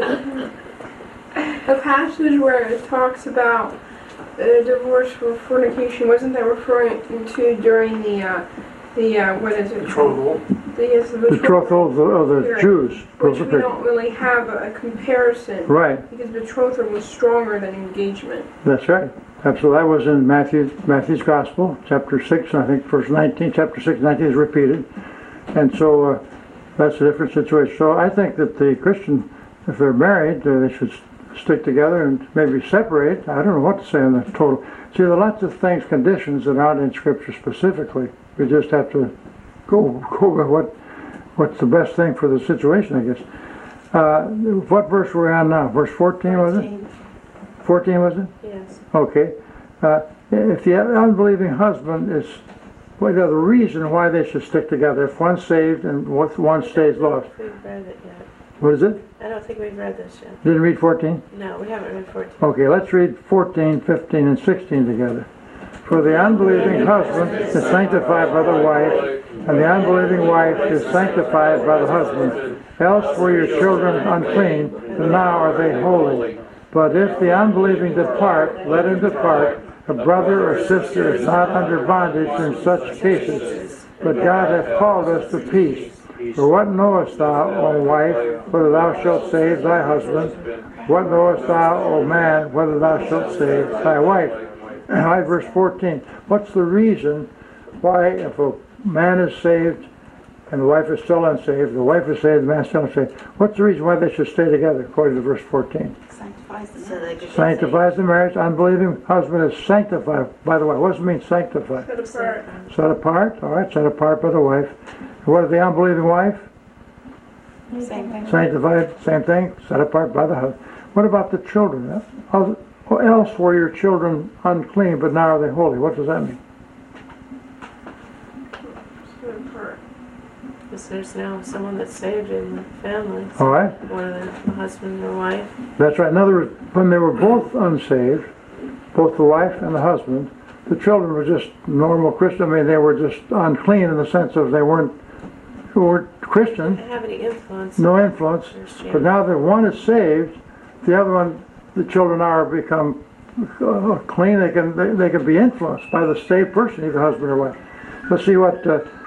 a passage where it talks about divorce for fornication. Wasn't that referring to during the what is it?
Betrothal.
The
betrothal of the Jews.
Which we don't really have a comparison.
Right.
Because betrothal was stronger than engagement.
That's right. Absolutely. That was in Matthew's Gospel, chapter 6, I think verse 19. Chapter 6, 19 is repeated. And so that's a different situation. So I think that the Christian, if they're married, they should stick together and maybe separate. I don't know what to say on the total. See, there are lots of things, conditions that aren't in Scripture specifically. We just have to go with what's the best thing for the situation, I guess. What verse were we on now? Verse 14, was it? 14, was it?
Yes.
Okay. If the unbelieving husband is, the reason why they should stick together, if one's saved and one stays lost.
We've read it yet.
What is it?
I don't think we've read this yet.
Didn't read 14?
No, we haven't read 14.
Okay, let's read 14, 15, and 16 together. For the unbelieving husband is sanctified by the wife, and the unbelieving wife is sanctified by the husband. Else were your children unclean, but now are they holy. But if the unbelieving depart, let him depart. A brother or sister is not under bondage in such cases, but God hath called us to peace. For what knowest thou, O wife, whether thou shalt save thy husband? What knowest thou, O man, whether thou shalt save thy wife? Verse 14. What's the reason why, if a man is saved and the wife is still unsaved, the wife is saved, the man is still unsaved, what's the reason why they should stay together, according to verse 14? Sanctifies the marriage. Unbelieving husband is sanctified by the wife. What does it mean, sanctified?
Set apart.
Set apart. All right, set apart by the wife. And what is the unbelieving wife?
Same thing.
Sanctified, same thing, set apart by the husband. What about the children? Else were your children unclean, but now are they holy? What does that mean?
Set apart.
Because there's now someone that's saved in the family.
All right.
Whether the husband or wife.
That's right. In other words, when they were both unsaved, both the wife and the husband, the children were just normal Christian. I mean, they were just unclean in the sense of they weren't Christian.
They don't have any influence.
No influence. But now that one is saved, the other one, the children are become clean. They can be influenced by the saved person, either husband or wife. Let's see what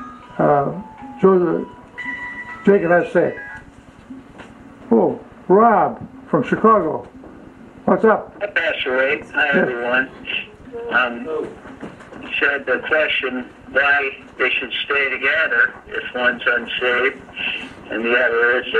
Jacob has to say. Oh, Rob from Chicago. What's up?
Hi, Pastor Wade. Hi, everyone. Said the question why they should stay together if one's unsaved and the other is,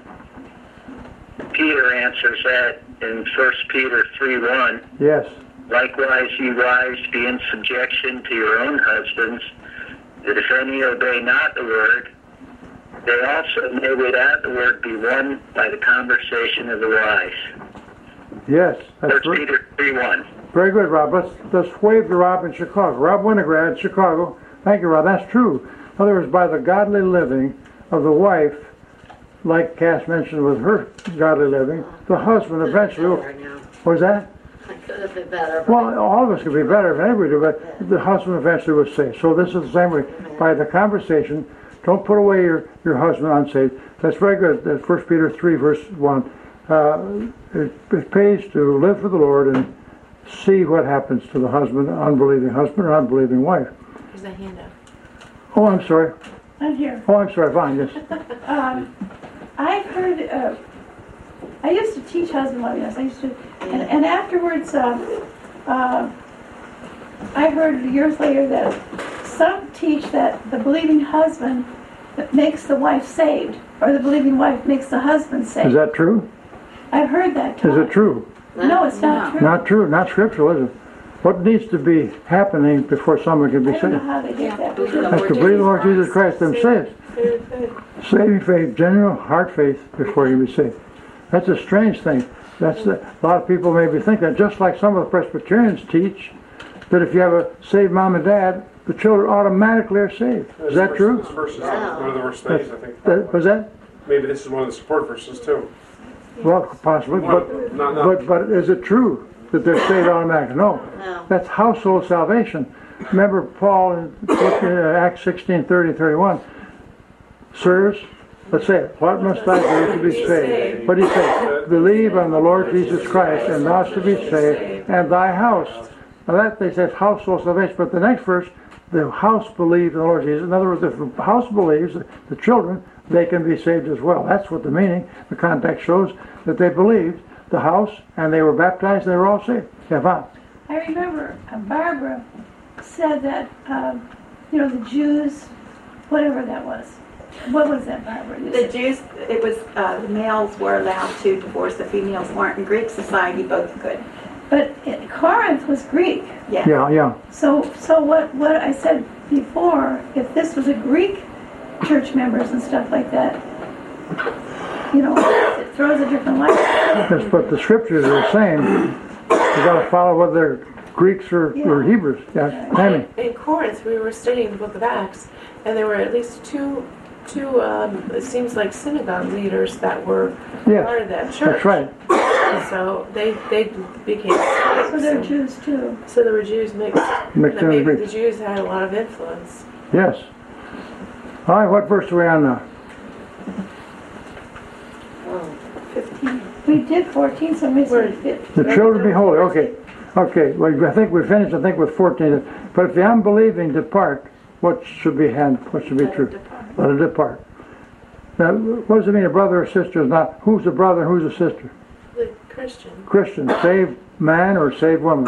and Peter answers that in 1 Peter 3:1.
Yes.
Likewise, ye wives, be in subjection to your own husbands, that if any obey not the word, they also may without the word be won by the conversation of the wise.
Yes.
1 Peter 3:1.
Very good, Rob. Let's wave to Rob in Chicago. Rob Winograd, Chicago. Thank you, Rob. That's true. In other words, by the godly living of the wife, like Cass mentioned with her godly living, the husband eventually will... What was that?
I could have been better.
Well, all of us could be better if anybody did, but the husband eventually was saved. So this is the same way. By the conversation, don't put away your husband unsaved. That's very good. That's 1 Peter 3, verse 1. It pays to live for the Lord and see what happens to the husband or unbelieving wife.
Here's a handout.
Oh, I'm sorry.
I'm here.
Oh, I'm sorry. Fine, yes.
I've heard, I used to teach husband love, yes, I used to, and afterwards, I heard years later that some teach that the believing husband that makes the wife saved, or the believing wife makes the husband saved.
Is that true?
I've heard that taught.
Is it true?
No, it's not true.
Not true. Not scriptural, is it? What needs to be happening before someone can be
I don't know
saved?
how they get that.
That's to believe the Lord Jesus Christ and saved. Saving faith, genuine heart faith before you be saved. That's a strange thing. A lot of people maybe think that, just like some of the Presbyterians teach, that if you have a saved mom and dad, the children automatically are saved. Is that true?
This verse is one of the verse studies, I think.
Was that?
Maybe this is one of the support verses too.
Well, possibly, but is it true that they're saved automatically? No. That's household salvation. Remember Paul in Acts 16:30-31. Sirs, let's say it. What must I do to be saved? What do you say? Believe on the Lord Jesus Christ, and thou shalt be saved, and thy house. Now that they say household salvation, but the next verse, the house believed in the Lord Jesus. In other words, if the house believes, the children, they can be saved as well. That's what the meaning, the context shows, that they believed the house, and they were baptized, and they were all saved. Yeah, fine.
I remember Barbara said that, the Jews, whatever that was. What was that, Barbara?
The Jews, it was, the males were allowed to divorce, the females weren't. In Greek society, both could.
But Corinth was Greek.
Yeah.
So what I said before, if this was a Greek church members and stuff like that, it throws a different light.
Yes, but the scriptures are saying you got to follow whether they're Greeks or Hebrews. Yeah, Tammy.
In Corinth, we were studying the book of Acts, and there were at least two two, it seems like synagogue leaders that were
Yes,
part of that church.
that's right.
So they became
So they're Jews too.
So there were Jews mixed.
Mixed in with
Maybe the
Greeks.
Jews had a lot of influence.
Yes. All right, what verse are we on now?
15. We did 14, so we said 15.
The children be holy. Okay. Okay, well, I think we finished, with 14. But if the unbelieving depart, what should be true? Let it depart. Now, what does it mean a brother or sister is not? Who's a brother and who's a sister?
The Christian.
Christian, saved man or saved woman.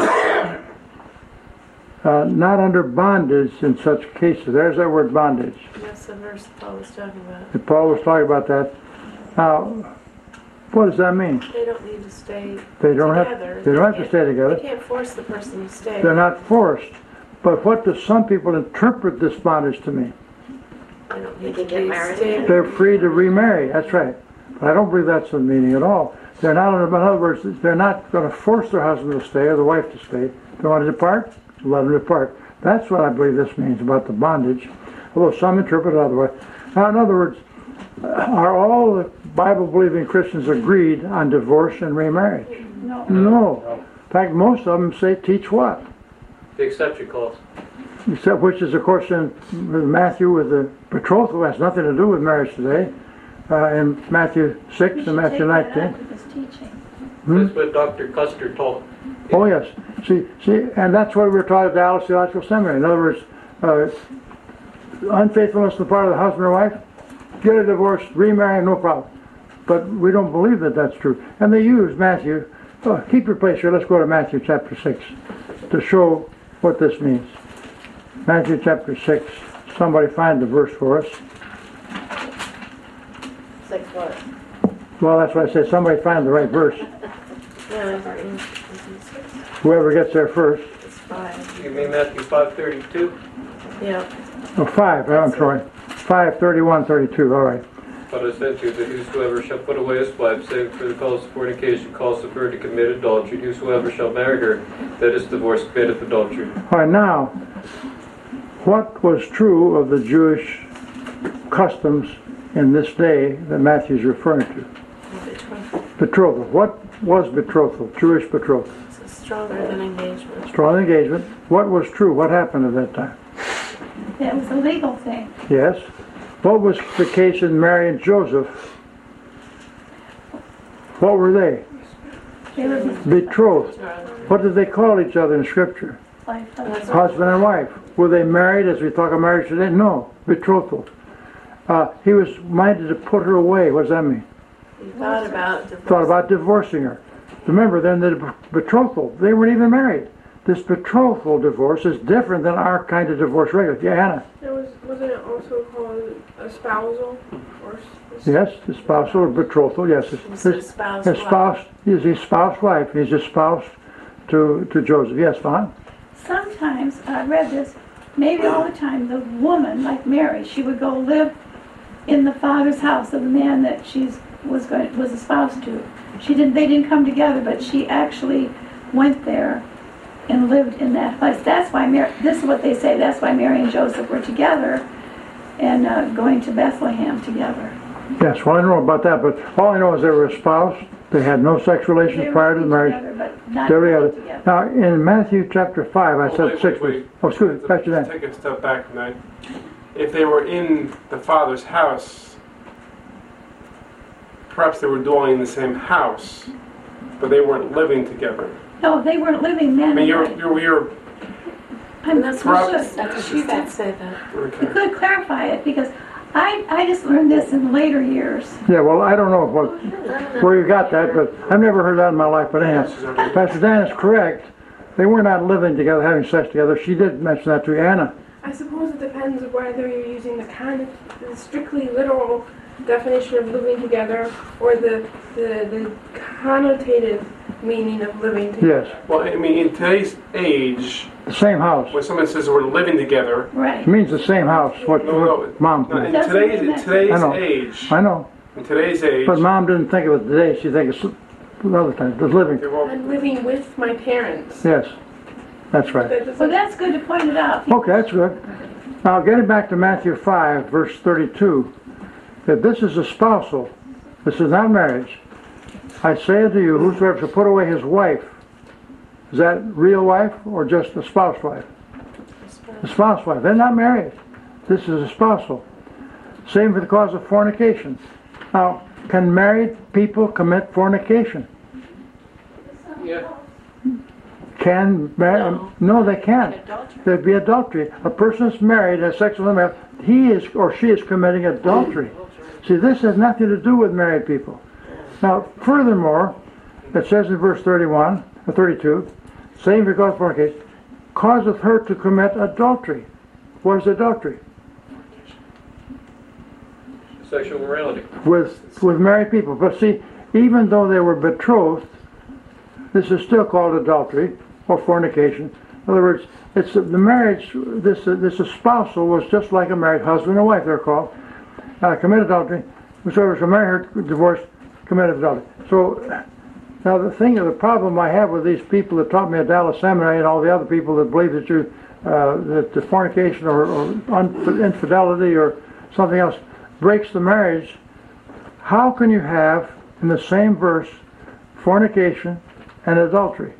Not under bondage in such cases. There's that word bondage.
That's the verse Paul was talking about.
And Paul was talking about that. Now, what does that mean?
They don't need to stay
They don't
together.
have. They don't have to stay together.
They can't force the person to stay.
They're not forced. But what do some people interpret this bondage to mean?
They don't
They
need
can
to
get
be
married.
staying.
They're free to remarry. That's right. But I don't believe that's the meaning at all. They're not. In other words, they're not going to force their husband to stay or the wife to stay. They want to depart. Let them depart. That's what I believe this means about the bondage. Although some interpret it otherwise. Now, in other words, are all the Bible-believing Christians agreed on divorce and remarriage?
No.
No. In fact, most of them teach what?
The exception clause.
Except which is, of course, in Matthew with the betrothal has nothing to do with marriage today. In Matthew 6 and Matthew 19.
That's what Dr. Custer taught.
Oh yes. See, and that's what we were taught at Dallas Theological Seminary. In other words, unfaithfulness on the part of the husband or wife, get a divorce, remarry, no problem. But we don't believe that that's true. And they use Matthew. Keep your place here. Let's go to Matthew chapter 6 to show what this means. Matthew chapter 6. Somebody find the verse for us.
6 what?
Well, that's what I said. Somebody find the right verse. Whoever gets there first.
It's 5.
You mean Matthew 5:32?
Yeah.
Oh, 5. I'm sorry. 5:31, 32. All right.
But I said to you that whosoever shall put away his wife, save for the cause of fornication, causeth her to commit adultery. Whosoever shall marry her, that is divorced, committeth adultery.
All right, now, what was true of the Jewish customs in this day that Matthew's referring to? Betrothal. What was betrothal? Jewish betrothal.
It's stronger than engagement.
Strong engagement. What was true? What happened at that time?
That was a legal thing.
Yes. What was the case in Mary and Joseph? What were they?
They were
Betrothed. What did they call each other in Scripture? Husband and wife. Were they married as we talk of marriage today? No. Betrothal. He was minded to put her away. What does that mean?
He thought about
divorcing her. Remember, then the betrothal, they weren't even married. This betrothal divorce is different than our kind of divorce regular. Yeah, Hannah.
Wasn't it also called a spousal?
Yes, the spousal or betrothal. Yes, his spouse. He's his spouse wife. He's his spouse to Joseph. Yes, Vaughn.
Sometimes I read this. Maybe all the time, the woman, like Mary, she would go live in the father's house of the man that she was a spouse to. They didn't come together, but she actually went there and lived in that place. That's why this is what they say. That's why Mary and Joseph were together and going to Bethlehem together.
Yes, well, I don't know about that, but all I know is they were a spouse. They had no sex relations prior to the marriage. They were together. Now, in Matthew chapter 5, I said 6.
Wait.
Oh, excuse me. Back to that.
Take a step back from that. If they were in the Father's house, perhaps they were dwelling in the same house, but they weren't living together.
No, they weren't living then.
I mean, you're
that's
she did say that.
You could clarify it because I just learned this in later years.
Yeah, well, I don't know where you got that, but I've never heard that in my life. But anyhow, Pastor Dan is correct. They were not living together, having sex together. She did mention that to you, Anna.
I suppose it depends on whether you're using the strictly literal definition of living together or the connotative meaning of living together.
Yes.
Well, I mean, in today's age,
the same house.
When someone says we're living together,
right?
It means the same house. What Mom?
No, in today's age.
I know.
In today's age.
But Mom didn't think of it today. She thinks it's another time. It was living.
I'm living with my parents.
Yes, that's right.
Well, that's good to point it out.
Okay, that's good. Now, getting back to Matthew 5, verse 32. that this is a spousal. This is not marriage. I say unto you, whosoever shall put away his wife, is that real wife or just a spouse wife? A spouse wife. They're not married. This is a spousal. Same for the cause of fornication. Now, can married people commit fornication?
Yeah.
No, they can't. There'd be adultery. A person that's married, has sex with a man, he is or she is committing adultery. See, this has nothing to do with married people. Now, furthermore, it says in verse 31 or 32, same because fornication, causeth her to commit adultery. What is adultery?
Sexual immorality.
With married people. But see, even though they were betrothed, this is still called adultery or fornication. In other words, it's the marriage. This espousal was just like a married husband and wife. They're called commit adultery. Whosoever shall marry her divorced committed adultery. So now the problem I have with these people that taught me at Dallas Seminary and all the other people that believe that that the fornication or infidelity or something else breaks the marriage. How can you have in the same verse fornication and adultery?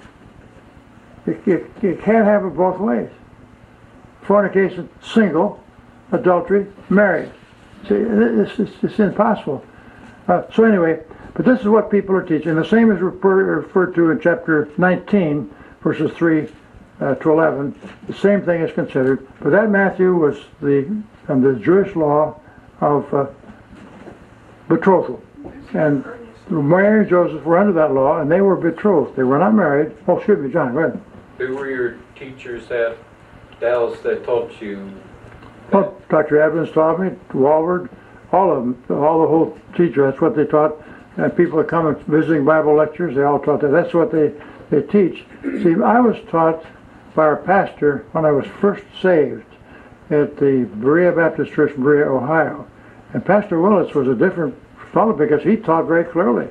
You can't have it both ways. Fornication, single; adultery, married. See, it's impossible. So anyway, but this is what people are teaching. The same is referred to in chapter 19, verses 3 to 11. The same thing is considered. But that Matthew was the Jewish law of betrothal. And Mary and Joseph were under that law, and they were betrothed. They were not married. Oh, excuse me, John, go ahead.
Who were your teachers at Dallas that taught you?
Well, Dr. Evans taught me, Walward, all of them, all the whole teacher, that's what they taught. And people that come and visiting Bible lectures, they all taught that. That's what they teach. See, I was taught by our pastor when I was first saved at the Berea Baptist Church in Berea, Ohio. And Pastor Willis was a different fellow because he taught very clearly.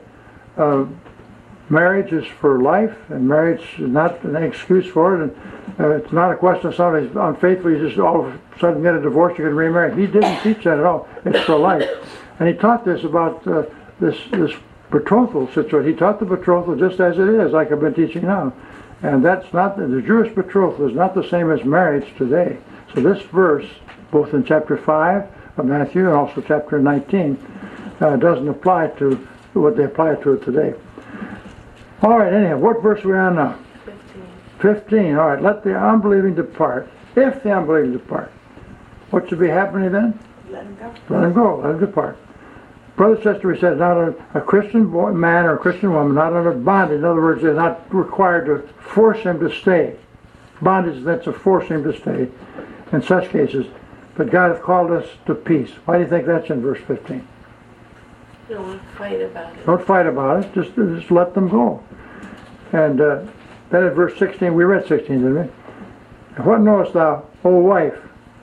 Marriage is for life, and marriage is not an excuse for it. And it's not a question of somebody's unfaithful, you just all of a sudden get a divorce, you can remarry. He didn't teach that at all. It's for life. And he taught this about this betrothal situation. He taught the betrothal just as it is, like I've been teaching now. And that's not, the Jewish betrothal is not the same as marriage today. So this verse, both in chapter 5 of Matthew and also chapter 19, doesn't apply to what they apply to it today. All right, anyhow, what verse are we on now? 15. All right, let the unbelieving depart. If the unbelieving depart, what should be happening then?
Let him go.
Let him go. Let him depart. Brother, sister, we said not a Christian man or a Christian woman, not under bondage. In other words, they're not required to force him to stay. Bondage is meant to force him to stay in such cases. But God hath called us to peace. Why do you think that's in verse 15?
You don't want to fight about it.
Don't fight about it. Just let them go. And then in verse 16, we read 16, didn't we? And what knowest thou, O wife?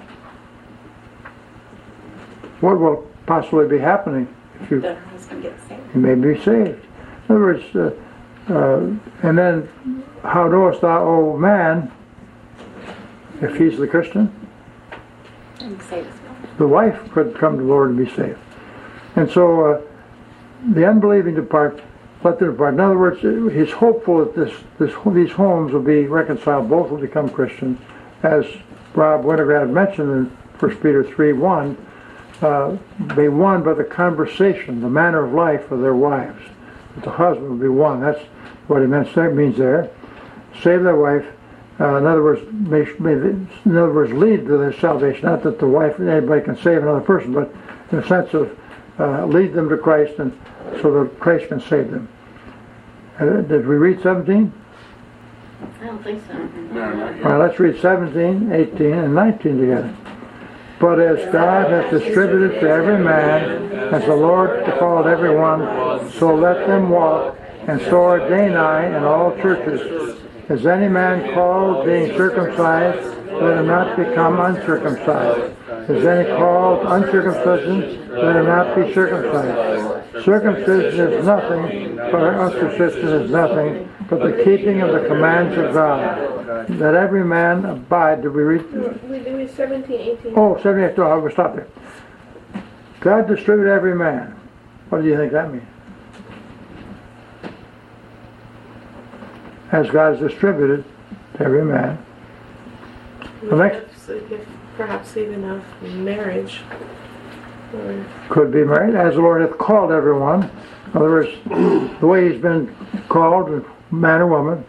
What will possibly be happening if you...
That her husband gets saved.
You may be saved. In other words, and then how knowest thou, O man, if he's the Christian?
And save his wife.
The wife could come to the Lord and be saved. And so the unbelieving depart, let them depart. In other words, he's hopeful that these homes will be reconciled, both will become Christians. As Rob Winograd mentioned in 1 Peter 3:1, be won by the conversation, the manner of life of their wives. That the husband will be won. That's what it means there. Save their wife. In other words, lead to their salvation. Not that the wife, anybody can save another person, but in the sense of lead them to Christ, and so that Christ can save them. Did we read 17?
I don't think so.
No, not yet.
All right, let's read 17, 18, and 19 together. But as God hath distributed to every man, as the Lord called every one, so let them walk, and so ordain I in all churches. Is any man called being circumcised? Let him not become uncircumcised. Is any called uncircumcision? Let him not be circumcised. Circumcision is nothing, but uncircumcision is nothing, but the keeping of the commands of God. That every man abide. Did we read?
We do 17, 18.
Oh, 17, 18. I will stop there. God distributed every man. What do you think that means? As God is distributed to every man. The next
Perhaps even of marriage. Or
could be married, as the Lord hath called everyone. In other words, the way He's been called, man or woman,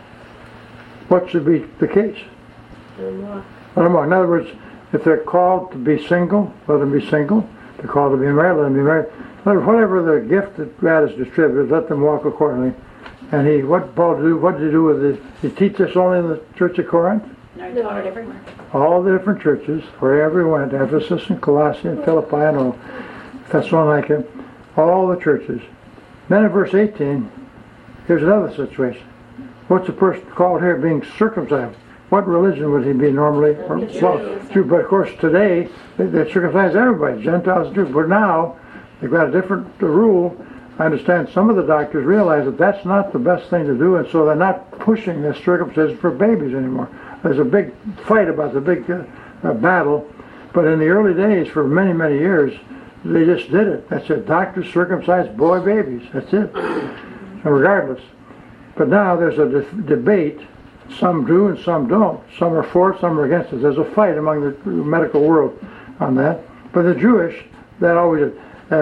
what should be the case? In other words, if they're called to be single, let them be single. If they're called to be married, let them be married. Whatever the gift that God has distributed, let them walk accordingly. And what Paul do? What did he do with it? He teach this only in the church of Corinth?
No, he taught it everywhere.
All the different churches, wherever he went, Ephesus and Colossae and Philippi and Thessalonica, all the churches. Then in verse 18, here's another situation. What's the person called here being circumcised? What religion would he be normally? Jew. But of course today, they circumcise everybody, Gentiles and Jews. But now, they've got a different rule. I understand some of the doctors realize that that's not the best thing to do, and so they're not pushing this circumcision for babies anymore. There's a big fight about the big battle, but in the early days, for many, many years, they just did it. That's it. Doctors circumcise boy babies. That's it. So regardless. But now there's a debate. Some do and some don't. Some are for it, some are against it. There's a fight among the medical world on that. But the Jewish, that always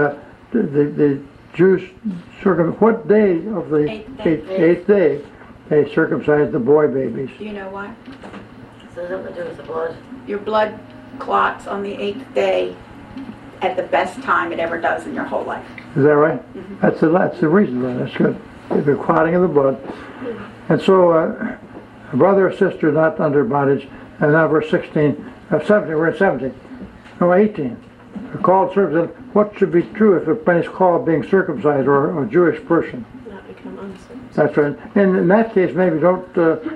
the Jews what day of the eighth day they circumcised the boy babies?
Do you know why?
So that would do with the blood.
Your blood clots on the 8th day at the best time it ever does in your whole life.
Is that right?
Mm-hmm.
That's the reason. That's good. The clotting of the blood. And so a brother or sister not under bondage. And now verse 17, we're at 17. No, 18. A called circumcision. What should be true if a man is called being circumcised or a Jewish person?
not become uncircumcised.
That's right. And in that case, maybe don't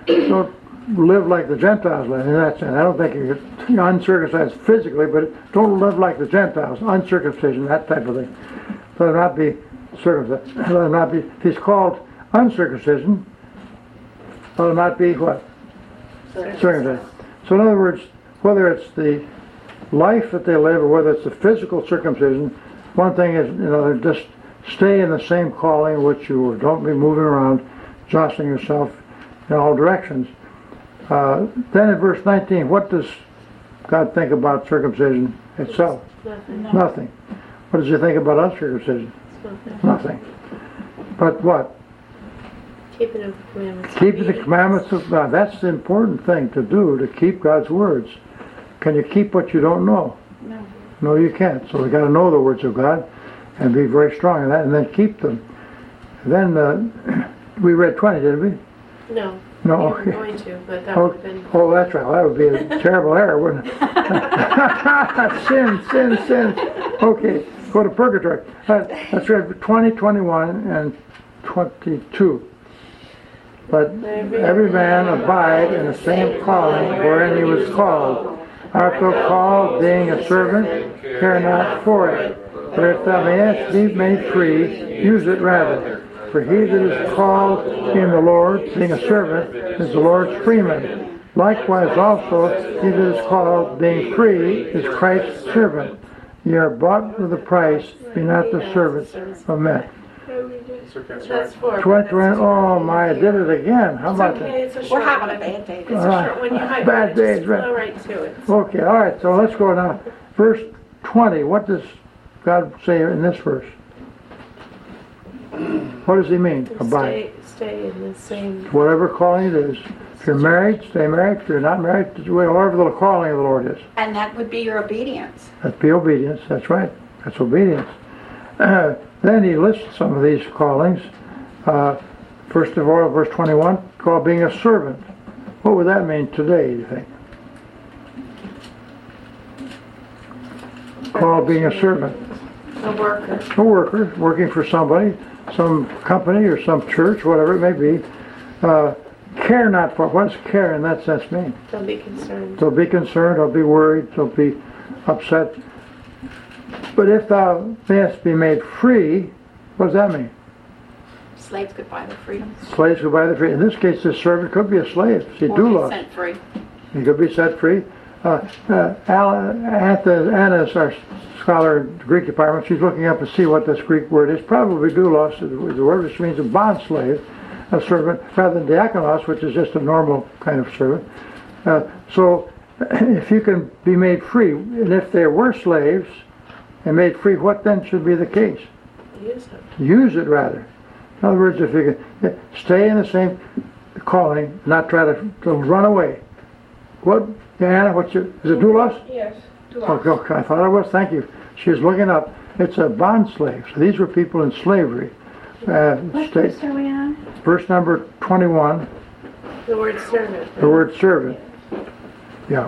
live like the Gentiles live. In that sense, I don't think you're uncircumcised physically, but don't live like the Gentiles. Uncircumcision, that type of thing. Let him not be circumcised. Let him not be. If he's called uncircumcision, let him not be what? Circumcised. So in other words, whether it's the life that they live or whether it's the physical circumcision, one thing is, just stay in the same calling which you were. Don't be moving around, jostling yourself in all directions. Then in verse 19, what does God think about circumcision itself? Nothing. What does he think about uncircumcision? Nothing. But what?
Keeping of the commandments.
Keeping the commandments of God. That's the important thing to do, to keep God's words. Can you keep what you don't know?
No.
No, you can't. So we got to know the words of God and be very strong in that, and then keep them. Then we read 20, didn't we?
No.
No.
We were going to, but that would have been.
Oh, that's right. Well, that would be a terrible error, wouldn't it? Sin. Okay, go to purgatory. Let's read 20, 21, and 22. Let every man abide in the same calling wherein he was called. Art thou called, being a servant? Care not for it. But if thou mayest be made free, use it rather. For he that is called in the Lord, being a servant, is the Lord's freeman. Likewise also, he that is called, being free, is Christ's servant. Ye are bought with a price, be not the servants of men.
That's for.
Oh my, I did it again. How about that?
It's a short
We're having a
one.
bad day.
It's a short one. You might
Bad days,
just
right.
flow right to it.
Okay, all right, so let's go now. Verse 20, what does God say in this verse? What does he mean? Abide.
Stay in the same.
Whatever calling it is. If you're married, stay married. If you're not married, whatever the calling of the Lord is.
And that would be your obedience.
That's be obedience, that's right. That's obedience. Then he lists some of these callings. First of all, verse 21, called being a servant. What would that mean today, do you think? Called being a servant.
A worker.
A worker, working for somebody, some company or some church, whatever it may be. Care not for. What does care in that sense mean?
Don't be concerned.
Don't be concerned, don't be worried, don't be upset. But if thou mayest be made free, what does that mean?
Slaves could buy their freedom.
Slaves could buy the free. In this case, this servant could be a slave. He
Or
do
be
love.
set free.
He could be set free. Anna is our scholar in the Greek department. She's looking up to see what this Greek word is. Probably doulos is the word, which means a bond slave, a servant, rather than diakonos, which is just a normal kind of servant. So if you can be made free, and if they were slaves and made free, what then should be the case?
Use it.
Use it, rather. In other words, if you can stay in the same calling, not try to run away. What, Anna, is it doulos?
Yes, doulos.
Okay, I thought it was. Thank you. She was looking up. It's a bond slave. So these were people in slavery.
What verse are we on?
Verse number 21.
The word servant.
The word servant. Yeah.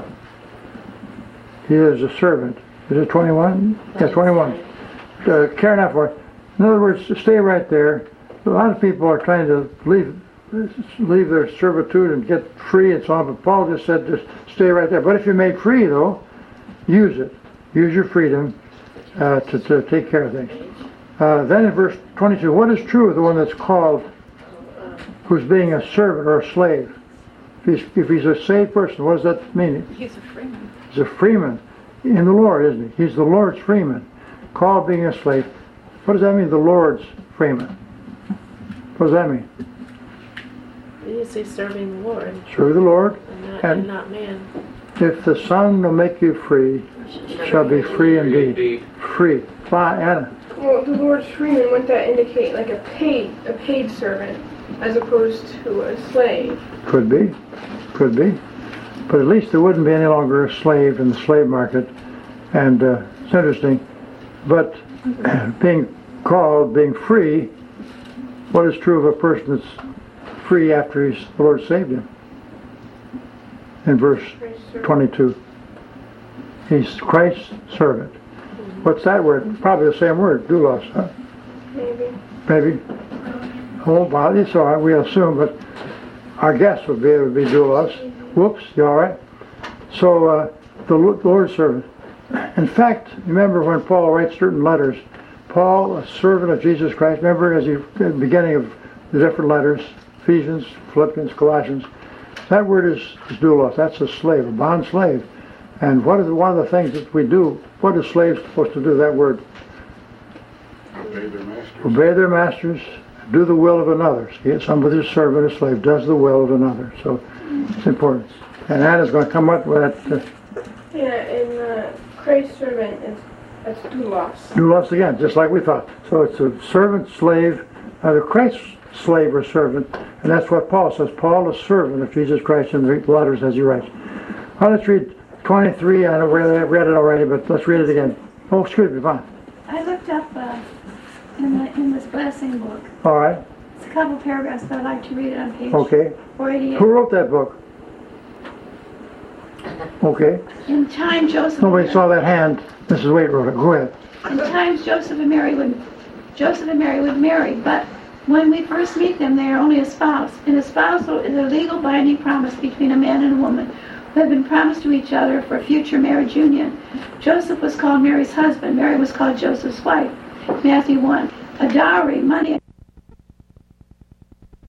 He is a servant. Is it 21? Yeah, 21. Care enough for it. In other words, stay right there. A lot of people are trying to leave their servitude and get free and so on, but Paul just said just stay right there. But if you're made free, though, use it. Use your freedom to take care of things. Then in verse 22, what is true of the one that's called, who's being a servant or a slave? If he's a saved person, what does that mean?
He's a freeman.
He's a freeman in the Lord, isn't he? He's the Lord's freeman. Called being a slave. What does that mean, the Lord's freeman? What does that mean?
You say serving the Lord.
Serve the Lord.
And not man.
If the Son will make you free, shall be free indeed. Free. Anna.
Well, the Lord's freeman, wouldn't that indicate like a paid servant as opposed to a slave?
Could be. Could be. But at least there wouldn't be any longer a slave in the slave market. And it's interesting. But being called, being free, what is true of a person that's free after the Lord saved him? In verse 22. He's Christ's servant. What's that word? Probably the same word, doulos, huh? Maybe. Oh, well, it's all right, we assume, but our guess would be it would be doulos. Whoops, you all right? So, the Lord's servant. In fact, remember when Paul writes certain letters, Paul, a servant of Jesus Christ, remember at the beginning of the different letters, Ephesians, Philippians, Colossians, that word is doulos. That's a slave, a bond slave. And what is one of the things that we do? What are slaves supposed to do? That word.
Obey their masters.
Obey their masters. Do the will of another. Somebody's a servant, a slave, does the will of another. So it's important. And Anna's going to come up with that.
Christ's servant that's doulos.
Doulos again, just like we thought. So it's a servant, slave, either Christ's slave or servant. And that's what Paul says. Paul, a servant of Jesus Christ in the letters as he writes. Now let's read 23. I know we read it already, but let's read it again. Oh, excuse me, fine.
I looked up in this blessing book.
All right.
It's a couple paragraphs, but I'd like to read it on page 488.
Who wrote that book? Okay.
In time, Joseph.
Nobody saw that hand. Mrs. Waite wrote it. Go ahead.
In times, Joseph and Mary would marry, but when we first meet them, they are only a spouse. And a spousal is a legal binding promise between a man and a woman who have been promised to each other for a future marriage union. Joseph was called Mary's husband. Mary was called Joseph's wife. Matthew 1. A dowry, money.